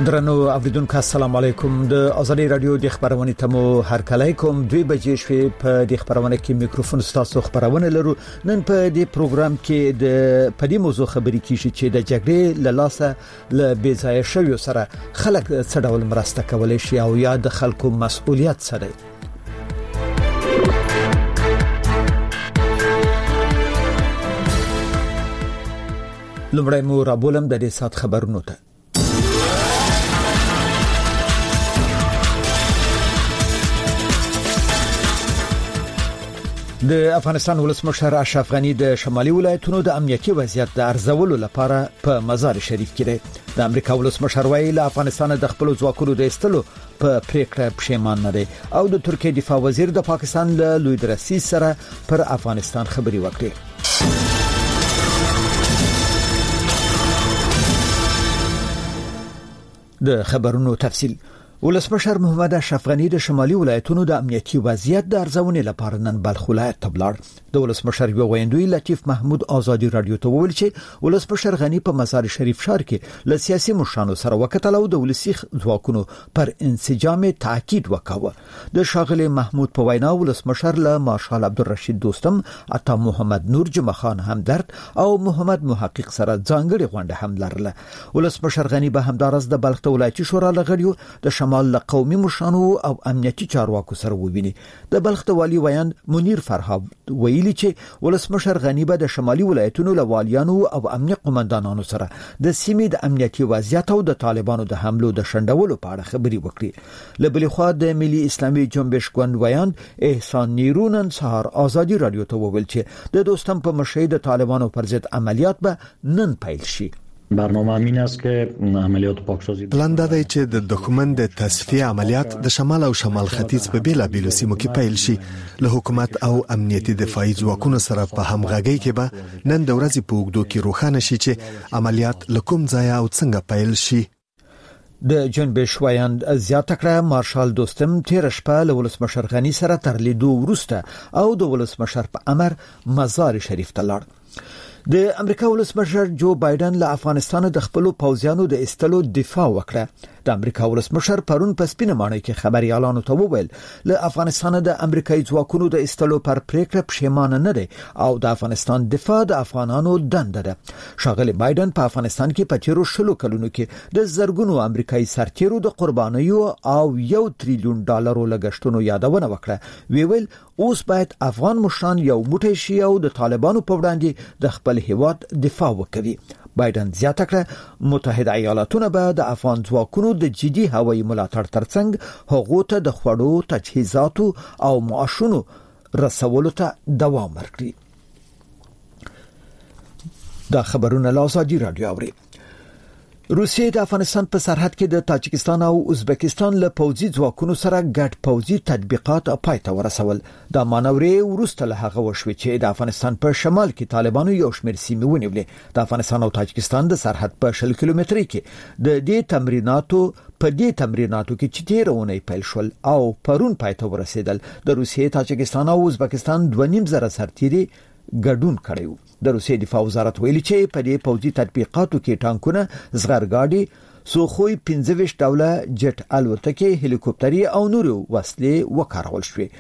درنو اوریدونکو السلام علیکم د ازادي رادیو د خبرونې تمو هر کله کوم 2 بجې شوي په د خبرونه کې میکروفون ستاسو خبرونه لرو. نن په دې پروګرام کې د پدې موضوع خبرې کیږي چې د جګړې له لاسه ل بیځای شوی سره خلک څه ډول مرسته کولای شي او یا د خلکو مسؤلیت سره. لمړی مو رابولم د دې سات خبرونو ته. د افغانستان ولسمشر اشرف غنی د شمالي ولایتونو د امنیتي وضعیت د ارزولو لپاره په مزار شریف کې دی. د امریکا ولسمشر وایي له افغانستان د خپل ځواکونو د استلو په پریکړه پښیمان نه دی او د ترکیه دفاع وزیر د پاکستان له لوی درسي سره پر افغانستان خبري وکړي. د خبرونو تفصیل. ولسمشر محمد اشرف غنی د شمالي ولایتونو د امنیتي وضعیت د ارزونې لپاره نن بلخ ولایت ته ولاړ. د ولسمشر یو ویندوی لطیف محمود آزادي رادیو ته وویل چې ولسمشر غنی په مزار شریف ښار کې له سیاسي مشرانو سره وکتل او د ولسي ځواکونو پر انسجام تاکید وکاوه. د شاغلي محمود په وینا ولسمشر له مارشال عبدالرشید دوستم، عطا محمد نور، جمعه خان همدرد او محمد محقق سره ځانګړي غونډه هم لرله. ولسمشر غنی به همدارس د بلخ ولایتي شورا لغړیو د شمال قومي مشرانو او امنیتي چارواکو سره وویني. د بلخ د والی ویان منیر فرهاد ویلي چې ولسمشر غنی به د شمالي ولایتونو لوالیانو او امنیتي قومندانانو سره د سیمې د امنیتي وضعیت او د طالبانو د حملو د شندولو په اړه خبري وکړي. له بلې خوا د ملي اسلامي جنبش ګوند ویان احسان نیرونن سهار آزادي رادیو ته وویل چې د دوستم په مشرۍ د طالبانو پر ضد عملیات به نن پیل شي. برنامه این است که عملیات پاکسازی پلان دادی چې د دښمن د تصفیه عملیات د شمال او شمال ختیځ په بیلابیلو سیمو کې پیل شي. له حکومت او امنیتي دفاعي ځواکونو سره په همغږۍ کې به نن د ورځې په اوږدو کې روښانه شي چې عملیات له کوم ځای او څنګه پیل شي. د جنبش ویاند زیاته کړه مارشال دوستم تیر شپه له ولسمشر غنی سره تر لیدو وروسته او د ولسمشر په امر مزار شریف ته لاړ. د امریکا ولسمشر جو بایدن له افغانستان د خپل پوځیانو د استلو دفاع وکړه. د امریکا ولسمشر پرون په سپینه ماڼۍ کې خبريالانو ته وویل له افغانستان د امریکایي ځواکونو د استلو پر پریکړه پښیمان نه دي او د افغانستان دفاع د افغانانو دنده ده. شاغلي بایدن په افغانستان کې په تیرو شلو کلونو کې د زرګونو امریکایي سرتیرو د قربانیو او $1 تریلیون لګښتونو یادونه وکړه. ویل اوس باید افغان مشران یو موټی شي او د طالبانو په وړاندې د خپل هیواد دفاع وکړي. بایدن زیاته کړه متحده ایالاتونه به د افغان ځواکونو د جدي هوایي ملاتړ ترڅنګ هغو ته د خوړو، تجهیزاتو او معاشونو رسولو ته دوام ورکړي. دا خبرونه له آزادي رادیو اوري. روسیه د افغانستان په سرحد کې د تاجکستان او ازبکستان له پوځي ځواکونو سره ګډ پوځي تطبیقات پای ته ورسول. دا مانورې ورسته له هغه وشوي چې د افغانستان په شمال کې طالبانو یو شمېر سیمې ونیولې. د افغانستان او تاجکستان د سرحد په 100 کیلومتري کې د دې تمریناتو کې چې تیرونه پیل شول او پرون پای ته ورسېدل. د روسیه، تاجکستان او ازبکستان 2.5 سرتیري ګډون کړیو. د روسیې دفاع وزارت ویلي چې په دې پوځي تطبیقاتو کې ټانکونه، زغرګاډي، سوخوي 25 ډوله جټ الوتکې، هلیکوپټري او نورو وسلې وکارول شوې.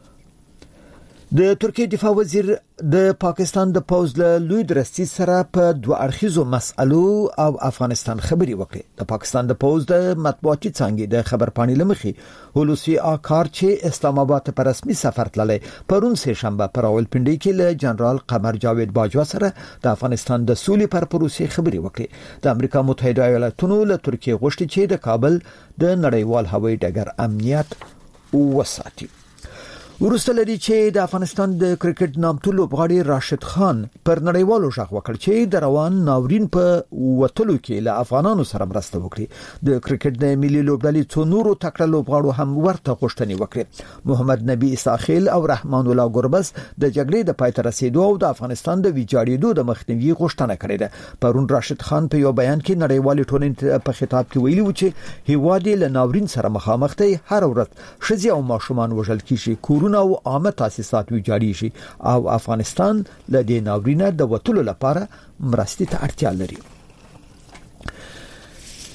د ترکیه دفاع وزیر د پاکستان د پوځ له لوی درستي سره په دوه اړخیزو مسألو او افغانستان خبري وکړي. د پاکستان د پوځ د مطبوعاتي څانګې د خبرپاڼې لمخې هولوسی آکار چې اسلام آباد په رسمي سفر تللی پرون سه شنبه پر راولپنډي کې له جنرال قمر جاوید باجوا سره د افغانستان د سولې پر پروسې خبري وکړي. د امریکا متحده ایالاتونو له ترکیه غوښتي چې د کابل د نړیوال هوایي ډګر امنیت وساتي. ورسته لري چې د افغانستان د کرکټ نامتو لوبغاړي راشد خان پر نړیوالو ژغ وکړ چې د روان ناورین په وټلو کې له افغانانو سره مرسته وکړي. د کرکټ د ملي لوبډلې څو نورو تکړه لوبغاړو هم ورته غوښتنې وکړې. محمد نبی اساخیل او رحمان الله ګربز د جګړې د پای ته رسیدو او د افغانستان د ویجاړېدو د مخنیوي غوښتنه کړې ده. پرون راشد خان په یو بیان کې نړیوال ټولنې په خطاب کې ویلي و چې هیواد له ناورین سره مخامخ دی. هر ورځ ښځې او ماشومان وژل کیږي، او عامه تاسیسات ویجاړیږي او افغانستان له دې ناورینه د وټلو لپاره مرستې ته اړتیا لري.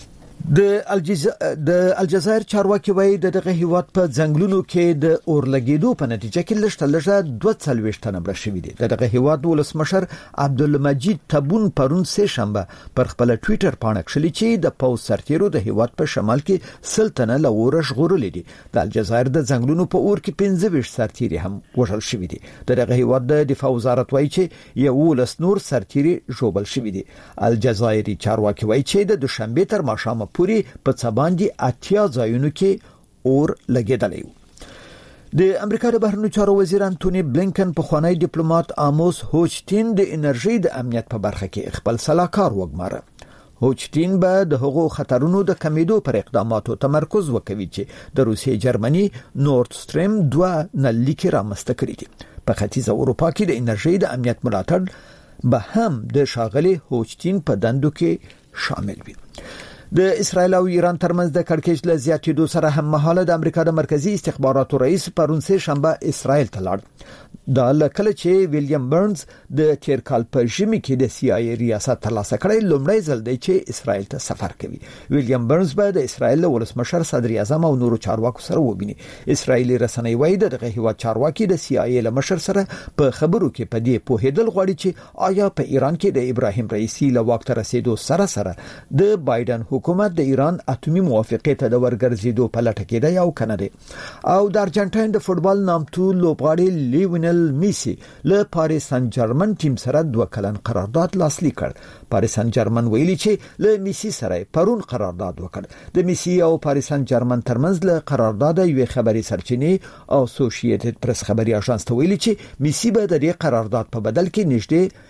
د الجزایر چارواکي وایي دغه هیواد په ځنګلونو کې د اورلګیدو په نتیجه کې لږه 240 تنه مړه شوي دي. دغه هیواد ولسمشر عبدالمجید تبون پرون سه شنبه پر خپل ټوئیټر باندې کړلي چې د پوز سرتیرو د هیواد په شمال کې سلطنه لورش غورلې دي. د الجزایر د ځنګلونو په اور کې 15 سرتیري هم وژل شوي دي. دغه هیواد د دفاع وزارت وایي چې یو لسنور سرتیري ژوبل شوي دي. الجزایري چارواکي وایي چې د دوشنبه تر ماښامه پورې په څباندې 80 ځایونو کې اور لګیدلی و. د امریکا د بهرنیو چارو وزیر انټونی بلینکن په خوانی ډیپلوماټ آموس هوچټین د انرژي د امنیت په برخه کې خپل سلاکار وګماره. هوچټین به د هغو خطرونو د کمیدو پر اقداماتو تمرکز وکوي چې د روسیې جرمني نورد سټریم 2 نلیکي رامنځته کړي دي. په ختیځ اروپا کې د انرژي د امنیت ملاتړ به هم د شاغلي هوچټین په دندو کې شامل وي. د اسرایل او ایران ترمنځ د کړکېچ له زیاتېدو سره هم مهاله د امریکا د مرکزی استخباراتو رئیس پرون سه شنبه اسرایل ته لاړ. دا لکه چې ویلیام برنز د تیر کال په ژمي کې د سی آی ای ریاست ترلاسه کړی لومړی ځل دی چې اسرایل ته سفر کوي. ویلیام برنز به د اسرایل ولسمشر صدر اعظم او نورو چارواکو سره وبیني. اسرایلی رسنۍ وایي دغه هیواد چارواکي د سی آی ای له مشر سره په خبرو کې په دې پوهېدل غواړي چې آیا په ایران کې د ابراهیم رئیسی له واک ته رسیدو سره د بایدن حکومت د ایران اتمی موافقه ته د ورګرځېدو په لټه کې دی او کنه دی. او د ارجنټاین د فوتبال نامتو لوبغاړي لیونل میسی له پاریس سن جرمن ټیم سره 2 کلن قرارداد لاسلیک کړ. پاریس سن جرمن ویلي چې له میسی سره پرون قرارداد وکړ. د میسی او پاریس سن جرمن ترمنځ له قرارداد یو خبري سرچینې او اسوسییټډ پریس خبري اژانس ته ویلي چې میسی به د دې قرارداد په بدل کې نږدې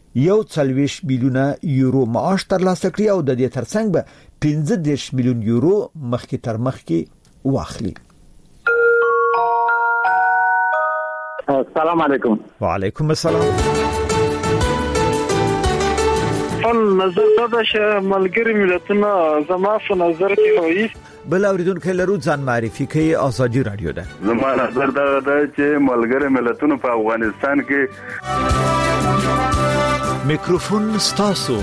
140 میلیونه یورو معاش ترلاسه کړي او د دې ترڅنګ به 15 میلیون یورو مخکې تر مخکې واخلي. السلام علیکم. وعلیکم السلام. نظر دا چې ملګری ملتونه زما په نظر کې وایي بل اوریدونکو لرو ځان معرفي کوي. ازادي رادیو ده. زما نظر دا چې ملګری ملتونه په افغانستان کې میکروفون ستاسو.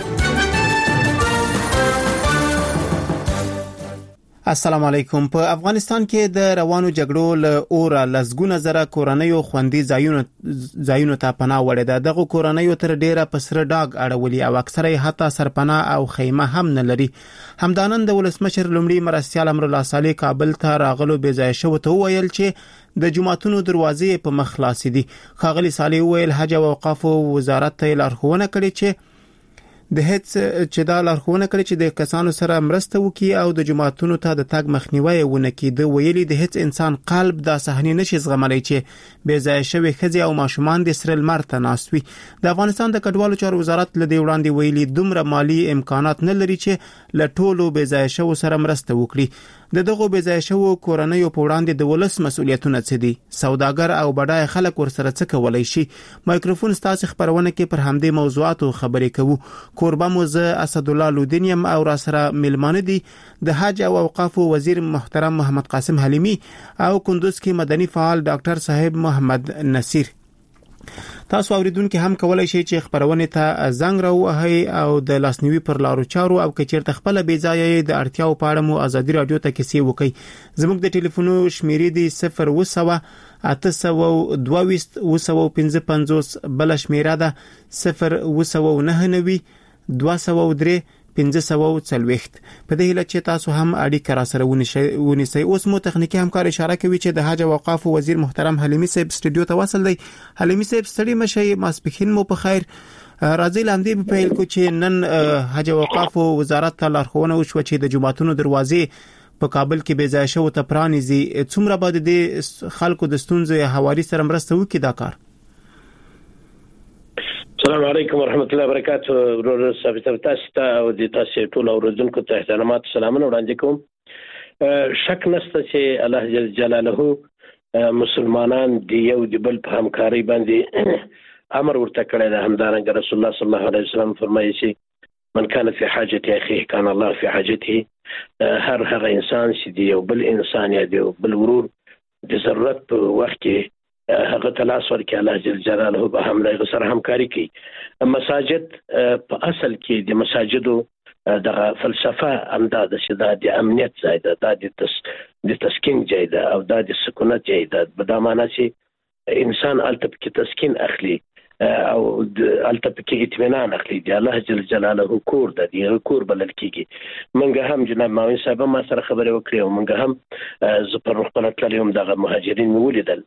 السلام علیکم. په افغانستان کې د روانو جګړو له اوره لسګونه زره کورنیو خوندي ځایونو ته پناه وړي ده. دغه کورنیو تر ډیره په سره ډاګ اړولي او اکثره حتی سرپناه او خیمه هم نه لري. همدانن د ولسمشر لومړي مرستیال امر الله صالح کابل ته راغلو بې ځای شو ته ویل چې د جمعتونو دروازې په مخ خلاصې دي. ښاغلي صالح ویل حج او اوقاف وزارت ته لارښوونه کړې چې د هیڅ چې دا لارښوونه کړي چې د کسانو سره مرسته وکړي او د جماعتونو ته د تاګ مخنیوي ونه کړي. د ویلي د هیڅ انسان قلب دا صحنه نشي زغملای چې بې ځای شوی خځې او ماشومان د سرل مرته ناست وي. د افغانستان د کډوالو چارو وزارت له دې وړاندې ویلي دومره مالی امکانات نه لري چې له ټولو بې ځای شوو سره مرسته وکړي. د دغه بې ځای شوو کورنیو په وړاندې د ولس مسؤلیتونه څه دي؟ سوداګر او بډای خلک ورسره څه کولای شي؟ مایکروفون ستاسو خبرونه کې پر همدې موضوعاتو خبرې کوو. کوربه مو زه اسد الله لودینیم او را سره ملمانه دي د حج او اوقاف وزیر محترم محمد قاسم حلیمی او کندوز کې مدني فعال ډاکټر صاحب محمد نصیر. تاسو اوریدونکو هم کولای شئ چې خبرونه ته زنګ راوهئ او د لاسنیوي پر لارو چارو او کچیر خپل بې ځای د اړتیاو په اړه مو ازادي رادیو ته کیسې وکړئ. زموږ د ټلیفون شمیرې دی 0 822 بل شمیره ده 0 203 540. په دې هله چې تاسو هم اړیکه را سره ونیسئ. اوس مو تخنیکی همکار اشاره کوي چې د حج او اوقاف وزیر محترم حلیمی صاحب استودیو ته وصل دی. حلیمی صاحب ستړي مشي ماسپخین مو په خیر. راځي لاندې په پیل کو چې نن حج او اوقاف وزارت ته لارښوونه وشو چې د جمعتونو دروازې په کابل کې بې ځای شو ته پرانیزي. څومره بعد د خلکو د ستونزې حوالی سره مرسته وکړي دا کار؟ السلام علیکم ورحمت الله وبرکاته. ورور ثابت تاسو ته او د تاسو ټول اوریدونکو ته احترامات سلامونه وړاندې کوم. شک نشته چې الله جل جلاله مسلمانان دی یو د بل په همکاري باندې امر ورته کړی دی. همدارنګه رسول الله صلی الله علیه وسلم فرمایي چې من كان في حاجة اخيه كان الله في حاجته. هر هغه انسان چې دی یو بل انسان یا دی بل ورور د ضرورت په وخت کې هغه تلاش ورکړي الله جل جلاله به هم له سره همکاري کوي. مساجد په اصل کې د مساجدو دغه فلسفه همدا ده چې دا د امنیت ځای ده، دا د تسکین ځای ده او دا د سکونت ځای ده. په دا معنی چې انسان هلته پکې تسکین اخلي او هلته پکې اطمینان اخلي. د الله جل جلاله کور ده، د کور بلل کېږي. موږ هم جناب معاون صاحب ما سره خبرې وکړې او موږ هم زه پر روغتون تللی وم، دغه مهاجرین مې ولیدل.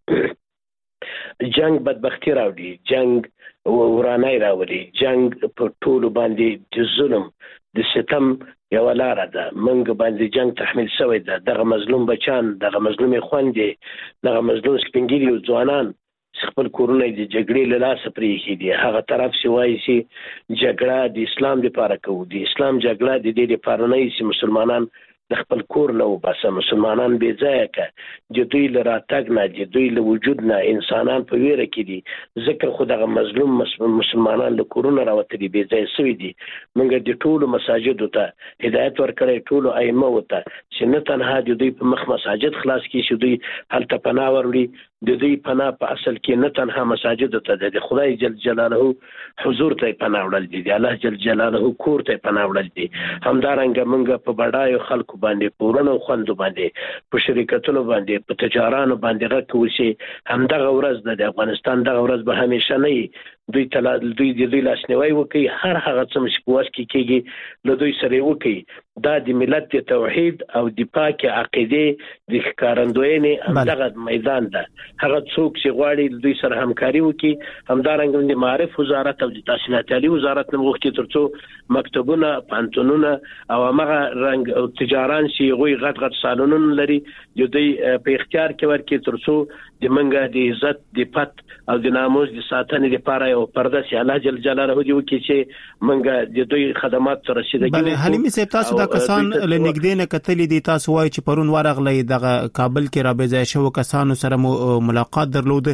جنگ بدبختی راوړي، جنگ ورانۍ راولي، جنگ په ټولو باندې د ظلم د ستم یو لاره ده. موږ باندې جنگ تحمیل شوی ده. دغه مظلوم بچان، دغه مظلومې خویندې، دغه مظلوم سپین ږیري او ځوانان خپل کورونه د جګړې له لاسه پرېښي دي. هغه طرف چې وایي چې جګړه د اسلام لپاره کوو، د اسلام جګړه د دې لپاره نه چې مسلمانان د خپل کور نه وباسه، مسلمانان بې ځایه که د دوی له راتګ نه، د دوی له وجود نه انسانان په ویره کې دي. ځکه خو دغه مظلوم مسلمانان له کورونه راوتلي بې ځایه سوي دي. موږ د ټولو مساجدو ته هدایت ورکړی، ټولو ائمه ته چې نه تنها د دوی په مخ مساجد خلاص کړي چې دوی هلته پناه وروړي، د دوی پناه په اصل کې نه تنها مساجدو ته د خدای جل جلاله حضور ته پناه وړل دي، د الله جل جلاله کور ته پناه وړل دي. همدارنګه موږ په بډایو خلکو باندې، په ورونو خوندو باندې، په شرکتونو باندې، په تجارانو باندې غږ کوو چې همدغه ورځ د افغانستان دغه ورځ به همیشه نه وي. دوی د دوی لاسنیوی وکړي، هر هغه څه چې په وس کې کېږي له دوی سره یې وکړي. دا د ملت د توحید او د پاکې عقیدې د ښکارندوینې همدغه میدان ده. هغه څوک چې غواړي دوی سره همکاري وکړي. همدارنګه د معارف وزارت او د تحصیلات عالي وزارت نه غوښتي تر څو مکتبونه، پوهنتونونه او همغه رنګ او تجاران چې هغوی غټ سالونونه لري د دوی په اختیار کې ورکړي، تر څو د منګه د عزت، د پت او د ناموس د ساتنې لپاره یو پرده چې الله جل جلاله دې وکړي چې منګه د دوی خدمات سره رسیدګي. بله حلیمي صاحب، تاسو دا کسان له نږدې نه کتلې دي، تاسو وایي چې پرون ورغلی دغه کابل کې رابې ځای شوو کسانو سره ملاقات درلود.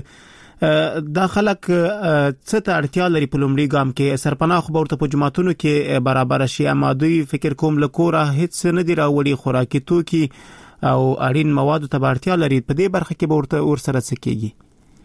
دا خلک څه ته اړتیا لري په لومړي ګام کې؟ سرپناه خو به ورته په جوماتونو کې برابر شي، اما دوی فکر کوم له کوره هیڅ نه دي راوړي، خوراکي توکي او اړین موادو ته اړتیا لري. په دې برخه کې به ورته ورسره څه کېږي؟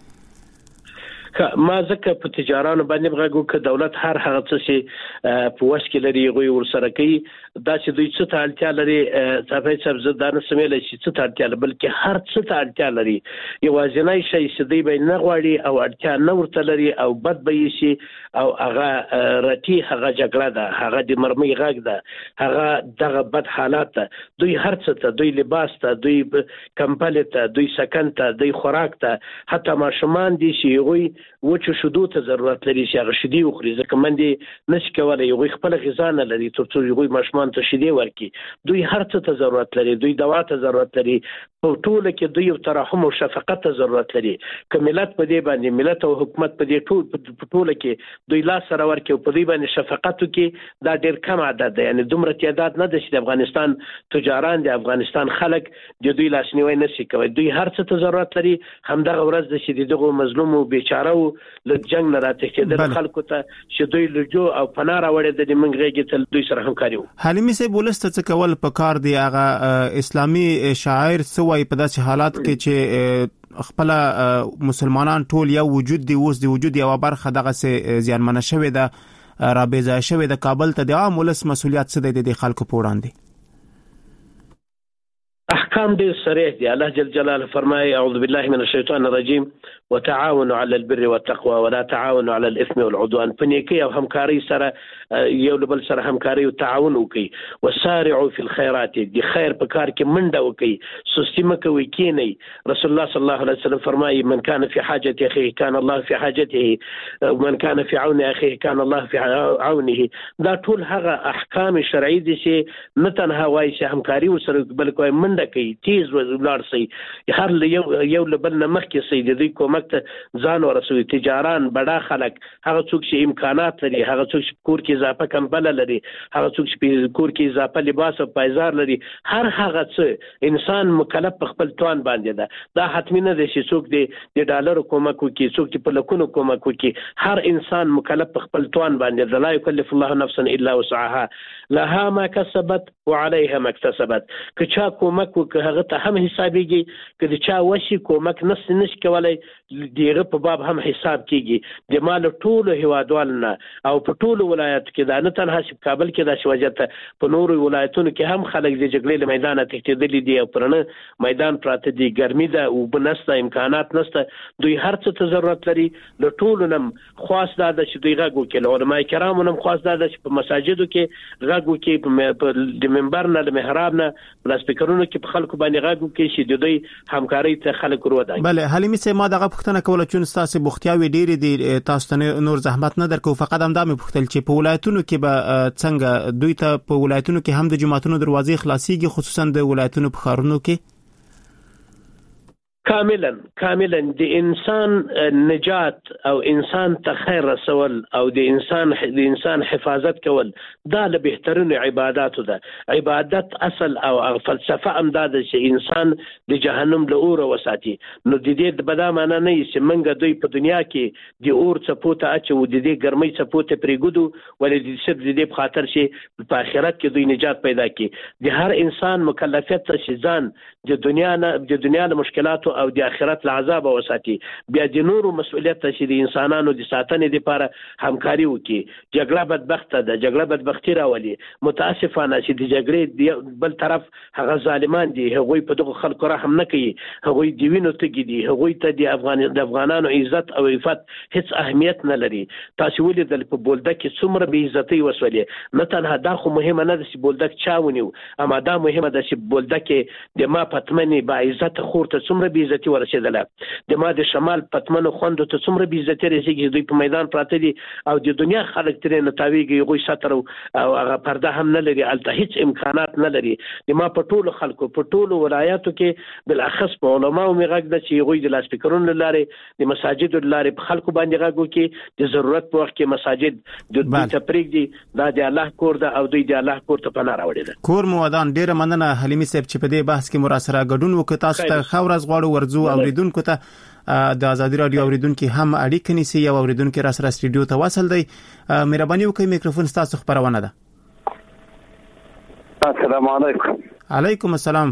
ما ځکه په تجارانو باندې غږ وکړ، دولت هر هغه څه چې په وس کې لري هغوی ورسره کوي. دا چې دوی څه ته اړتیا لري، صافی صاحب زه دا نه شم ویلی چې څه ته اړتیا لري، بلکې هر څه ته اړتیا لري. یوازینی شی چې دوی به نه غواړي او اړتیا نه ورته لري او بد به یې شي او هغه رټي، هغه جګړه ده، هغه د مرمۍ غږ ده، هغه دغه بد حالات ده. دوی هر څه ته، دوی لباس ته، دوی کمپلې ته، دوی سکن ته، دوی خوراک ته، حتی ماشومان دي چې هغوی وچو شیدو ته ضرورت لري چې هغه شیدې وخوري، ځکه مندې نشي کولی، هغوی خپله غذا نه لري تر څو هغوی ماشومان ته شیدې ورکړي. دوی هر څه ته ضرورت لري، دوی دوا ته ضرورت لري، په ټوله کې دوی یو ترحم او شفقت ته ضرورت لري. که ملت په دې باندې، ملت او حکومت په دې ټوله کې دوی لاس سره ورکړي او په دې باندې شفقت وکړي، دا ډېر کم عدد دی. یعنې دومره تعداد نه ده چې د افغانستان تجاران، د افغانستان خلک د دوی لاسنیوی نشي کولی. دوی هر څه ته ضرورت لري. همدغه ورځ ده چې دغو مظلومو بیچارهو له جنګ نه راتښتېدل خلکو ته چې دوی لجوع او پناه راوړې د موږ غېږې ته دوی سره همکاري وکړو. حلیمي صاحب، ولس ته څه کول پکار دي؟ هغه اسلامي شاعر څه وایي په داسې حالات کې چې خپل مسلمانان ټول یو وجود دي، اوس د وجود یوه برخه دغسې زیانمنه شوې ده، رابې ځای شوې ده کابل ته. د عام ولس مسؤلیت څه دی د خلکو په وړاندې؟ احکام ډېر صریح دي. الله جل جلاله فرمایي اعوذ بالله من الشیطان الرجیم وتعاونوا على البر والتقوى ولا تعاونوا على الاثم والعدوان. په نیکۍ او همکارۍ سره یو له بل سره همکارۍ او تعاون وکړي. وسارعوا في الخيرات، د خیر په کار کې منډه وکړي، سستي مه کوئ، کینئ. رسول الله صلی الله علیه وسلم فرمایي من كان في حاجة اخيه كان الله في حاجته ومن كان في عون اخيه كان الله في عونه. دا ټول هغه احکام شرعي دي چې نه تنها وایي چې همکاري وسره، بلکې وایي منډه کوي، تیز ولاړ شئ، هر یو له بل نه مخکې شئ، د دوی کومک ته ځان ورسوي. تجاران، بډا خلک، هغه څوک چې امکانات لري، هغه څوک چې کور کې اضافه کمبله لري، هغه څوک چې کور کې اضافه لباس او پایزار لري، هر هغه څه انسان مکلف په خپل توان باندې ده. دا حتمی نه دی چې څوک د ډالرو کومک وکړي، څوک په لکونو کومک وکړي. هر انسان مکلف په خپل توان باندې ده. لا یکلف الله نفسا الا وسعها لها ما کسبت وعليها ما اکتسبت. که چا کومک وکړ که هغه ته هم حسابيږي که د چا وشي کومک نشي کولای دیغه په باب هم حساب کیږي د مال ټول هوادوالنا او په ټول ولایت کې دا نه تنها چې کابل کې دا شوجته په نور ولایتونو کې هم خلک د جګړې له میدان ته تښتېدلي دي او پرنه میدان پراته دي ګرمي ده او بنسته امکانات نشته دوی هر څه ته ضرورت لري له ټولو نم خاص دا چې دوی غږ وکړي علماء کرام نم خاص دا چې په مساجدو کې غږ وکړي د منبر نه د محراب نه په سپیکرونو کې په خلکو باندې غږ وکړي چې د دوی همکاري ته خلک ورودای. بله حلیمي سه ما دغه پوښتنه کوله چې تاسو بوختیاوي ډېری دي تاسو ته نور زحمت نه درکو فقط هم دا مې پوښتل چې په ولایتونو کې به څنګه دوی ته په ولایتونو کې هم د جماعتونو دروازې خلاصيږي خصوصا د ولایتونو په ښارونو کې کاملا د انسان نجات او انسان ته خیر رسول او د انسان حفاظت کول دا له بهترین عبادتو ده. عبادت اصل او فلسفه هم دا ده چې انسان د جهنم له اور وساتي. نو د دې د بدا معنا نه چې منګه دوی په دنیا کې د اور چپوته اچو د دې ګرمۍ چپوته پریګودو ولې د سب د دې په خاطر چې په آخرت کې دوی نجات پیدا کړي. د هر انسان مکلفیت ته چې ځان د دنیا له مشکلاتو او د آخرت له عذاب وساتي بیا د نورو مسؤلیت چې د انسانانو د ساتنې لپاره همکاري وکړي. جګړه بدبخته ده جګړه بدبختی راولي. متاسفانه چې د جګړې بل طرف هغه ظالمان دي هغوی په دغه خلکو رحم نه کوي هغوی د وینو تګي دي هغوی ته د افغانانو عزت او عفت هیڅ اهمیت نه لري. تاسو ولې په بولدک کې څومره بې عزتي وسولې نه تنها دا خو مهمه نه ده چې بولدک چا ونیو اما دا مهمه ده چې بولدک کې د ما پتمنې با عزت خور ته څومره بې عزتي ورسېدله د ما د شمال پتمنو خوندو ته څومره بې عزتي رسېږي دوی په میدان پراته دي او د دنیا خلک ترې نه تاویږي هغوی سطر او هغه پرده هم نه لري هلته هیڅ امکانات نه لري. د ما په ټولو خلکو په ټولو ولایاتو کې بالاخص په علماو مې غږ ده چې هغوی د لاسپیکرونو له لارې د مساجدو له لارې په خلکو باندې غږ وکړي د ضرورت په وخت کې مساجد دوی ته پرېږدي دا د الله کور ده او دوی د الله کور ته پناه راوړې ده. کور مو ودان ډېره مننه حلیمي صاحب چې په دې بحث کې مو سره ګډون وکړ. تاسو ته ښه ورځ غواړو ورځو اوریدونکو ته د ازادي رادیو اوریدونکو هم اړیکه نیسي یو اوریدونکو را سره سټډیو ته وصل دی. مهرباني وکړئ میکروفون تاسو خبرونه ده. السلام علیکم. علیکم السلام.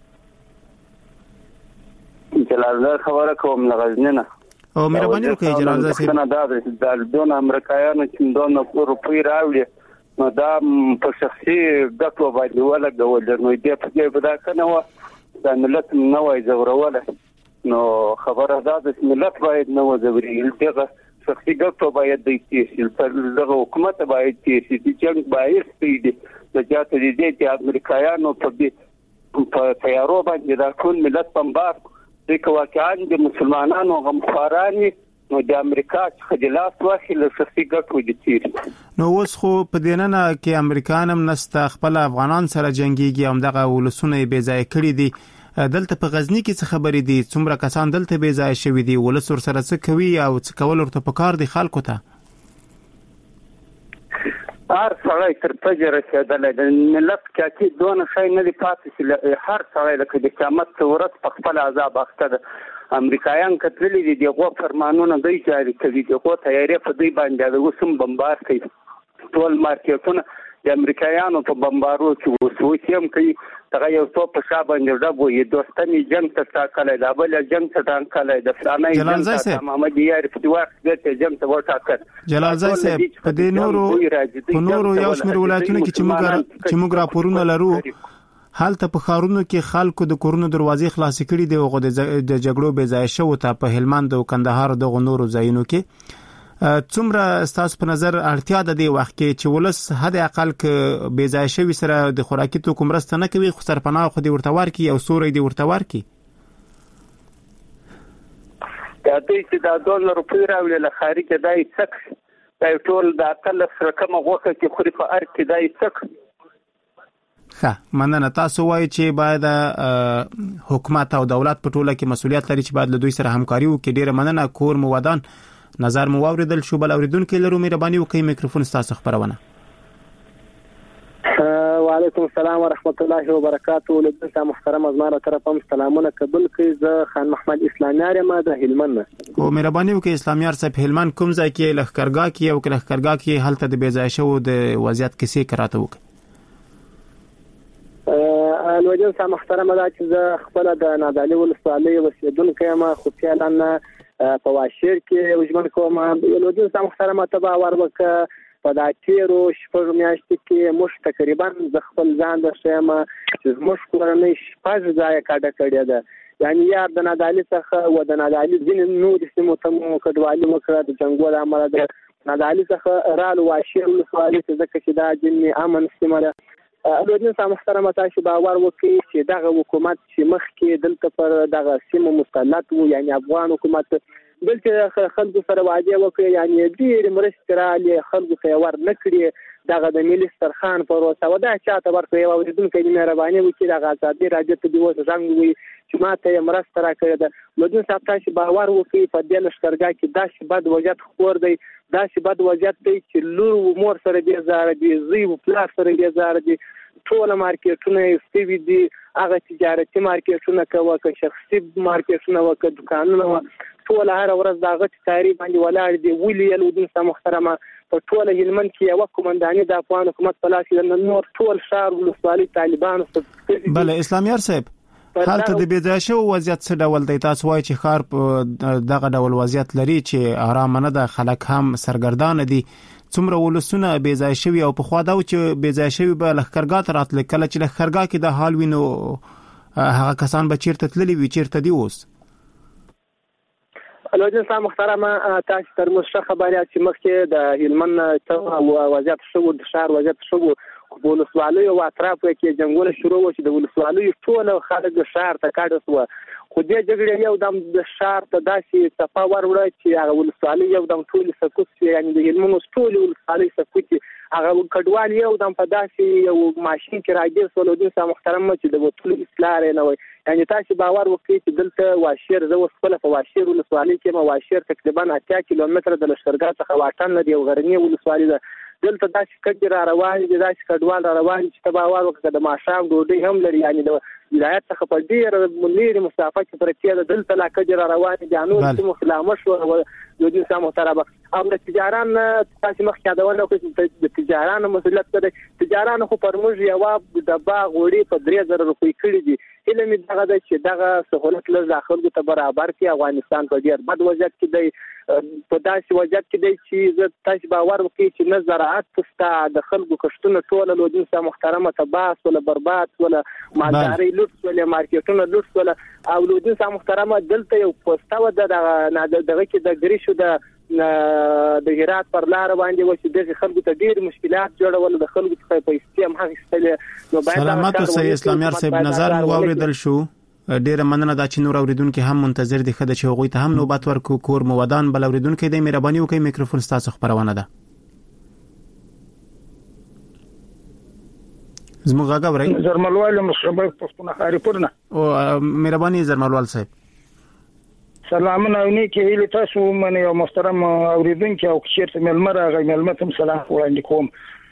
جلال الله خبره کوم لغزنه او مهرباني وکړئ جلال الله صاحب د دون امریکایانو چې دون روپی راوړي نو دا په شخصي ګټو باندې ولګول نو دې په دې بدا کنه و د ملت نو وای زوروله نو خبره ده چې ملت باید نو زوري دغه شخصي ګټو باید د تیسل دغه حکومت باید تیسل چې څنګه باید پیډي د جاته دې چې امریکایانو په تیارو باندې دا ټول ملت بمبار د واقعاً د مسلمانانو غمخواراني نو د امریکا څخه د لاس واخلې له شخصي ګټو د تیر نو اوس خو په دیننه کې امریکانم نسته خپل افغانان سره جنگيږي هم دغه ولسونه بې ځای کړی دي دلته په غزنی کې څه خبرې دي څومره کسان دلته بې ځای شوي دي ولسور سره څه کوي او څه کول ورته پکار دي خلکو ته هر سړی تر پجره کېدل د ملت کې دونه شي نه دی پاتې چې هر سړی لکه د قیامت ورځ په خپل عذاب اخته ده. امریکایان کتلې دي دغه فرمانونه دوی جاری کوي دغه تیاری په دوی باندې د وسم بمبار کوي ټول مارکیټونه د امریکایانو په بمبارو کې وسوسیم کوي هغه یو څو په شابه نړدبو یي دوستنی جنگ ته تاکلې دا بل جنگ ته تاکلې د فلانه جنگ ته محمد یار په وخت د جنگ ته وټاکل. جلال زای صاحب په دې نورو یو شمېر ولایتونو کې چې موږ راپورونه لرو حالت په خارونو کې خلکو د کورونو دروازې خلاصې کړي دي او د جګړو بې ځای شو ته په هلمند او کندهار دغه نورو ځایونو کې څومره ستاسو په نظر اړتیا ده د وخت کې چې ولس حد اقل ک بې ځای شوی سره د خوراکي توکو مرسته نه کوي خو سرپناه خو دې ورته ورکي او سوري دې ورته ورکي دا چې دا ډالر په راوړل له خارج دای څک دا ټول د اقل رقم غوښه کې خوري په ار کې دای څک ښه مننه. تاسو وایي چې باید حکومت او دولت په ټوله کې مسؤلیت لري چې باید له دوی سره همکاري وکړي. ډیره مننه. کور مو ودان نظر مو واوریدل شو بل اوریدونکو لرو مهرباني وکړئ میکروفون تاسو خبرونه. وعلیکم السلام ورحمت الله وبرکاته. لدغه محترم ازماره طرفم سلامونه قبول کړئ. زه خان محمد اسلامیار یم د هلمند. او مهرباني وکړئ اسلامیار صاحب هلمند کوم ځای کې لخرګاه کې او لخرګاه کې حالت د بې ځای شو د وضعیت کیسې کراته وکړئ. لوجن صاحب محترمه دا چې زه خپل د نادعلي ولسوالۍ اوسېدونکی یم خو فعلا په واشیر کې وجمن کوم. لوجن صاحب محترمه ته باور وکړه په دا تیرو شپږ میاشتو کې موږ تقریبا د خپل ځان د شیم چې موږ کورنۍ شپږ ځایه کډه کړې ده، یعنی یار د نادعلي څخه و د نادعلي ځینې نور سیمو ته مو کډوالي وکړه د جنګو له امله ده. نادعلي څخه رالو واشیر ولسوالۍ ته ځکه چې دا ځینې امن سیمه ده. لوجن صاحب محترمه تاسو باور وکړئ چې دغه حکومت چې مخکې دلته پر دغه سیمه مسلط وو، یعنی افغان حکومت دلته خلکو سره وعده وکړي، یعنی ډېرې مرستې رالې خلکو ته ور نه کړي. دغه د ملي سترخان پروسه و دا چاته ورته یو اوریدونکو یې مهرباني وکړي دغه ازادي راډیو ته دی اوس زنګ وي چې ماته یې مرسته راکړې ده. لوجن صاحب تاسو باور وکړئ په دې لښکرګاه کې داسې بد وضعیت خور دی، داسې بد وضعیت دی چې لور مور سره بېزاره دي، زوی و پلار سره بېزاره دي، ټول مارکیټونه یې ستوي دي، هغه تجارتي مارکیټونه کوه که شخصي مارکیټونه وه که دوکانونه وه ټول هره ورځ د هغه تجاري باندې ولاړ دي. ولې یې لوجن صاحب محترمه په ټوله هلمند کې یوه قومنداني د افغان حکومت په لاس کې نور ټول ښار ولسوالۍ طالبانو بله اسلامیار صاحب هلته د بېځایه شوي وضعیت څه ډول دی؟ تاسو وایئ چې ښار په دغه ډول وضعیت لري چې ارامه نه ده، خلک هم سرګردانه دي. څومره ولسونه بېځایه شوي او پخوا دا و چې بېځایه شوي به لښکرګاه ته راتلل، کله چې لښکرګاه کې دا حال وي نو هغه کسان به چیرته تللي وي، چیرته دي اوس؟ لوجن صاحب محترمه تاسو تر موږ ښه خبر یاست چې مخکې د هلمند وضعیت ښه و، د ښار وضعیت ښه و، په ولسوالیو او اطرافو کې جنګونه شروع و چې د ولسوالیو ټول خلک ښار ته کډه شوه. خو دې جګړې یو دم د ښار ته داسې څپه وروړه چې هغه ولسوالۍ یو دم ټولې سکوت شوې، یعنې د هلمند اوس ټولې ولسوالۍ سکوت دي. هغه کډوال یو دم په داسې یو ماشین کې راګیر شول لوجن صاحب محترمه چې د وتلو اصلاح یې نه وی. یعنې تاسو باور وکړئ چې دلته واشیر زه اوس خپله په واشیر ولسوالۍ کې یم. واشیر تقریبا 80 کیلومتره د لښکرګاه څخه واټن لري، یو غرنۍ ولسوالۍ ده. دلته داسې کډې را روان دي، داسې کډوال را روان دي چې ته باور وکړه د ماښام ډوډۍ هم لري، یعنې د ولایت څخه په ډېره لرې مسافه کې پرتې ده. دلته لا کډې را روانې دي، نور سیمو خلامه شوه لوجن صاحب محترمه. او د تجاران تاسو مخکې یادونه وکړئ چې د تجارانو مسؤلیت څه دی؟ تجارانو خو پر موږ یوه ډبه غوړي په 3000 روپۍ کړي دي. هیله مې دغه ده چې دغه سهولت لږ د خلکو ته برابر کړي. افغانستان په ډېر بد وضعیت کې دی، په داسې وضعیت کې دی چې زه تاسو باور وکړئ چې نه زراعت شته، د خلکو کښتونه ټوله لوجن صاحب محترمه تباه شوله، برباد شوله، مالدارۍ لوټ شولې، مارکیټونه لوټ شوله. او لوجن صاحب محترمه دلته یو پوسټه وه دغه کې د ګریشو د هرات پر لار باندې و چې دغه خلکو ته ډېر مشکلات جوړول، د خلکو څخه پیسې هم اخیستلې. نو باید سلامت اوسئ اسلامیار صاحب، نظر مو واورېدل شو. ډېره مننه دا چې نور اوریدونکو هم منتظر دي، ښه ده چې هغوی ته هم نوبت ورکړو. کور مو ودان بل اوریدونکی دی، مهرباني وکړئ میکروفون ستاسو خپرونه ده. زموږ غږ اورئ؟ زرملوال مشربه پښتون خارپورنه او مهرباني زرملوال صاحب. سلامونه او نیکه ویل تاسو من یو محترم اوریدونکو او چیرته ملمر هغه ملمتم سلام وړاندې کوم.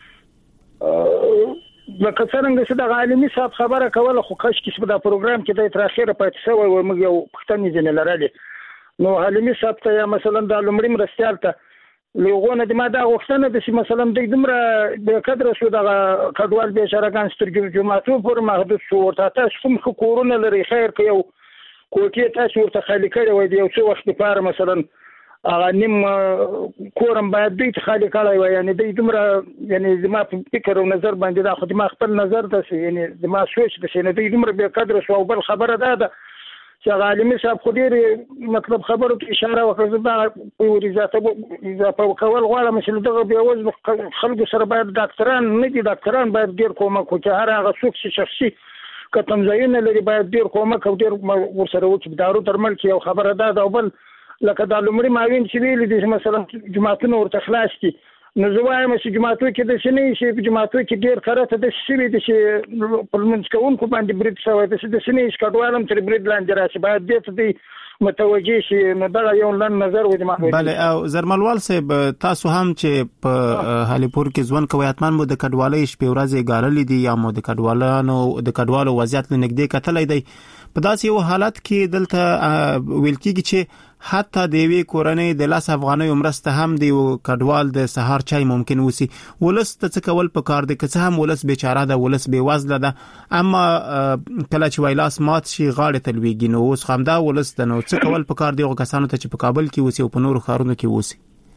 لکه څنګه چې د عالمي صاحب خبره کوله خو کاش کې په دا پروګرام کې د تر اخره پاتې شوی و، موږ یو پښتني ځنه لرلې. نو عالمي صاحب ته مثلا د لومړي مرستيال ته لغونه د ما دا غوښتنه د چې مثلا د دومره د قدر شو د کډوال به شرکان سترګو جماعتو پر محدود شو ورته تاسو کوم کورونه لري خیر که یو کوټې تاسو ورته خالی کړی وای د یو څو وخت لپاره مثلا هغه نیم کورم باید دوی ته خالی کړی وای، یعنی دوی دومره یعنی زما په فکر او نظر باندې دا خو د ما خپل نظر ده، یعنی د ما سوچ ده چې دوی دومره بې قدره شو. او بل خبره ده چې عالمي صاحب خو ډېر مطلب خبرو کې اشاره وکړه دا اضافه کول غواړم چې دغه بېوزلو خلکو سره باید ډاکټران نه دي، ډاکټران باید ډېر کومک وکړي. هر هغه څوک چې شخصي که تمځایونه لري باید ډېر کومک او ډېر ورسره وکړي. دارو درمل کې یو خبره ده. او بل لکه دا لومړي معاون چې ویلي دي چې مثلا جماعتونه ورته خلاص دي، نو زه وایم چې جماعتو کې د سنې شي په جماعتو کې ډېر کرته د شي دي چې په منځ کوونکو باندې برید شوی د سنې کډوالم تر برید لاندې راشي. باید دې ته متوجي شي. نو دا یو لن نظر و د بله او زرملوال صاحب تاسو هم چې په هالیپور کې ځوان کوي اتمان مو د کډوالۍ شپې ورځې ګارلې دي یا مو د کډوالو وضعیت لنګدې کتلې دی په داسې یو حالت کې دلته ویل کېږي چې حتی د یوې کورنۍ د 10 افغانۍ مرسته هم د کډوال د سهار چای ممکن وسی ولس ته څه کول پکار دي که هم ولس بیچاره ده ولس بے وزله ده اما کله چې وایلاس مات شي غاړه تلويږي نو اوس خامدا ولس ته نو څه کول پکار دي او کسانو ته چې په کابل کې وسی او په نورو ښارونو کې وسی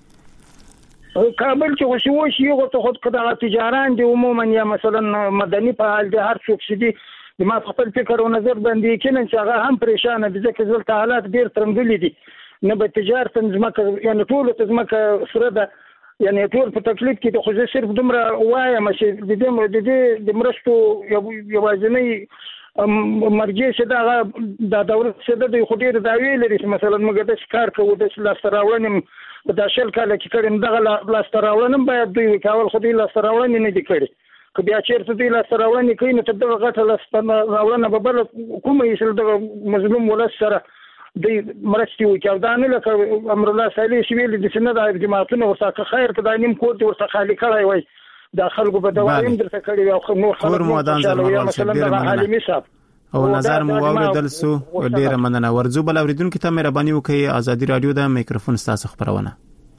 کابل کې وسی یو ته خود کډه تجاران دي عموما یا مثلا مدني فعال دي هر څوک چې دي ما خپل فکر او نظر باندې کینن چې هغه هم پریشان دي ځکه ځل حالات ډیر ترنګلي دي نه به تجارت زمکه یعنی ټول ته زمکه سره ده یعنی ټول په تکلیف کې د خو صرف دومره وایم چې د مرستو یوازینی مرجع چې دا دولت څه د خو ډیر دا ویل لري مثلا موږ د کار کوو د لاستراوړنم په داشل کال کې کړم دغه لاستراوړنم باید دوی کول خو دې لاستراوړنې نه دي کړی که بیا چیرته دی لاستراوړنې کوي نو ته دغه غټه لاستراوړنه به بل کومه یې د مظلوم ولس سره د مرستي وکړ دا نه لکه امر الله صالح شویل د سند د جماعتونو ورته خیر ته د نیم کوټ ورته خالی کړای وای د خلکو په دوایم درته کړی او نور خلک مثلا د عالمي صاحب او نظر مو اوریدل سو ډیره مننه ورزو بل اوریدونکو ته مهرباني وکړئ ازادي رادیو د میکروفون ستاسو خبرونه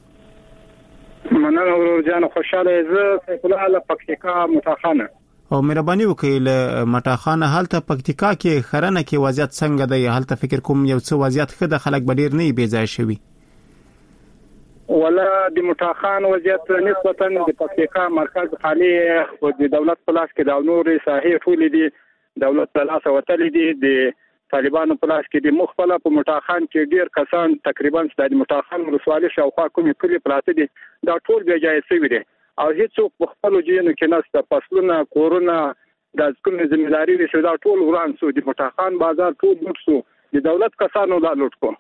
مننه ورجان خوشاله زه سیف الله پکتیکا متاخانه او مهرباني وکړئ له مټاخانه حالت پکتیکا کې خرنه کې وضعیت څنګه دی حالت فکر کوم یو څه وضعیت خده خلک بدیر نه بي ځای شوی ولا د مټاخان وضعیت نسبتا د پکتیکا مرکز خالی او د دولت پلاس کې د نوري صحیح ټول دي دولت پلاس وتل دي د طالبانو پلاس کې د مخبله په مټاخان کې ډیر کسان تقریبا د مټاخان رسوالي شاوخوا کومي کلی پلاس دي دا ټول بیا جای سوي دي او هیڅوک په خپل جینو کې نسته فصلونه کورونه د کوم ځمېداري وشو دا ټول وران سو د مټاخان بازار ټول لوټ سو د دولت کسانو لا لوټ کو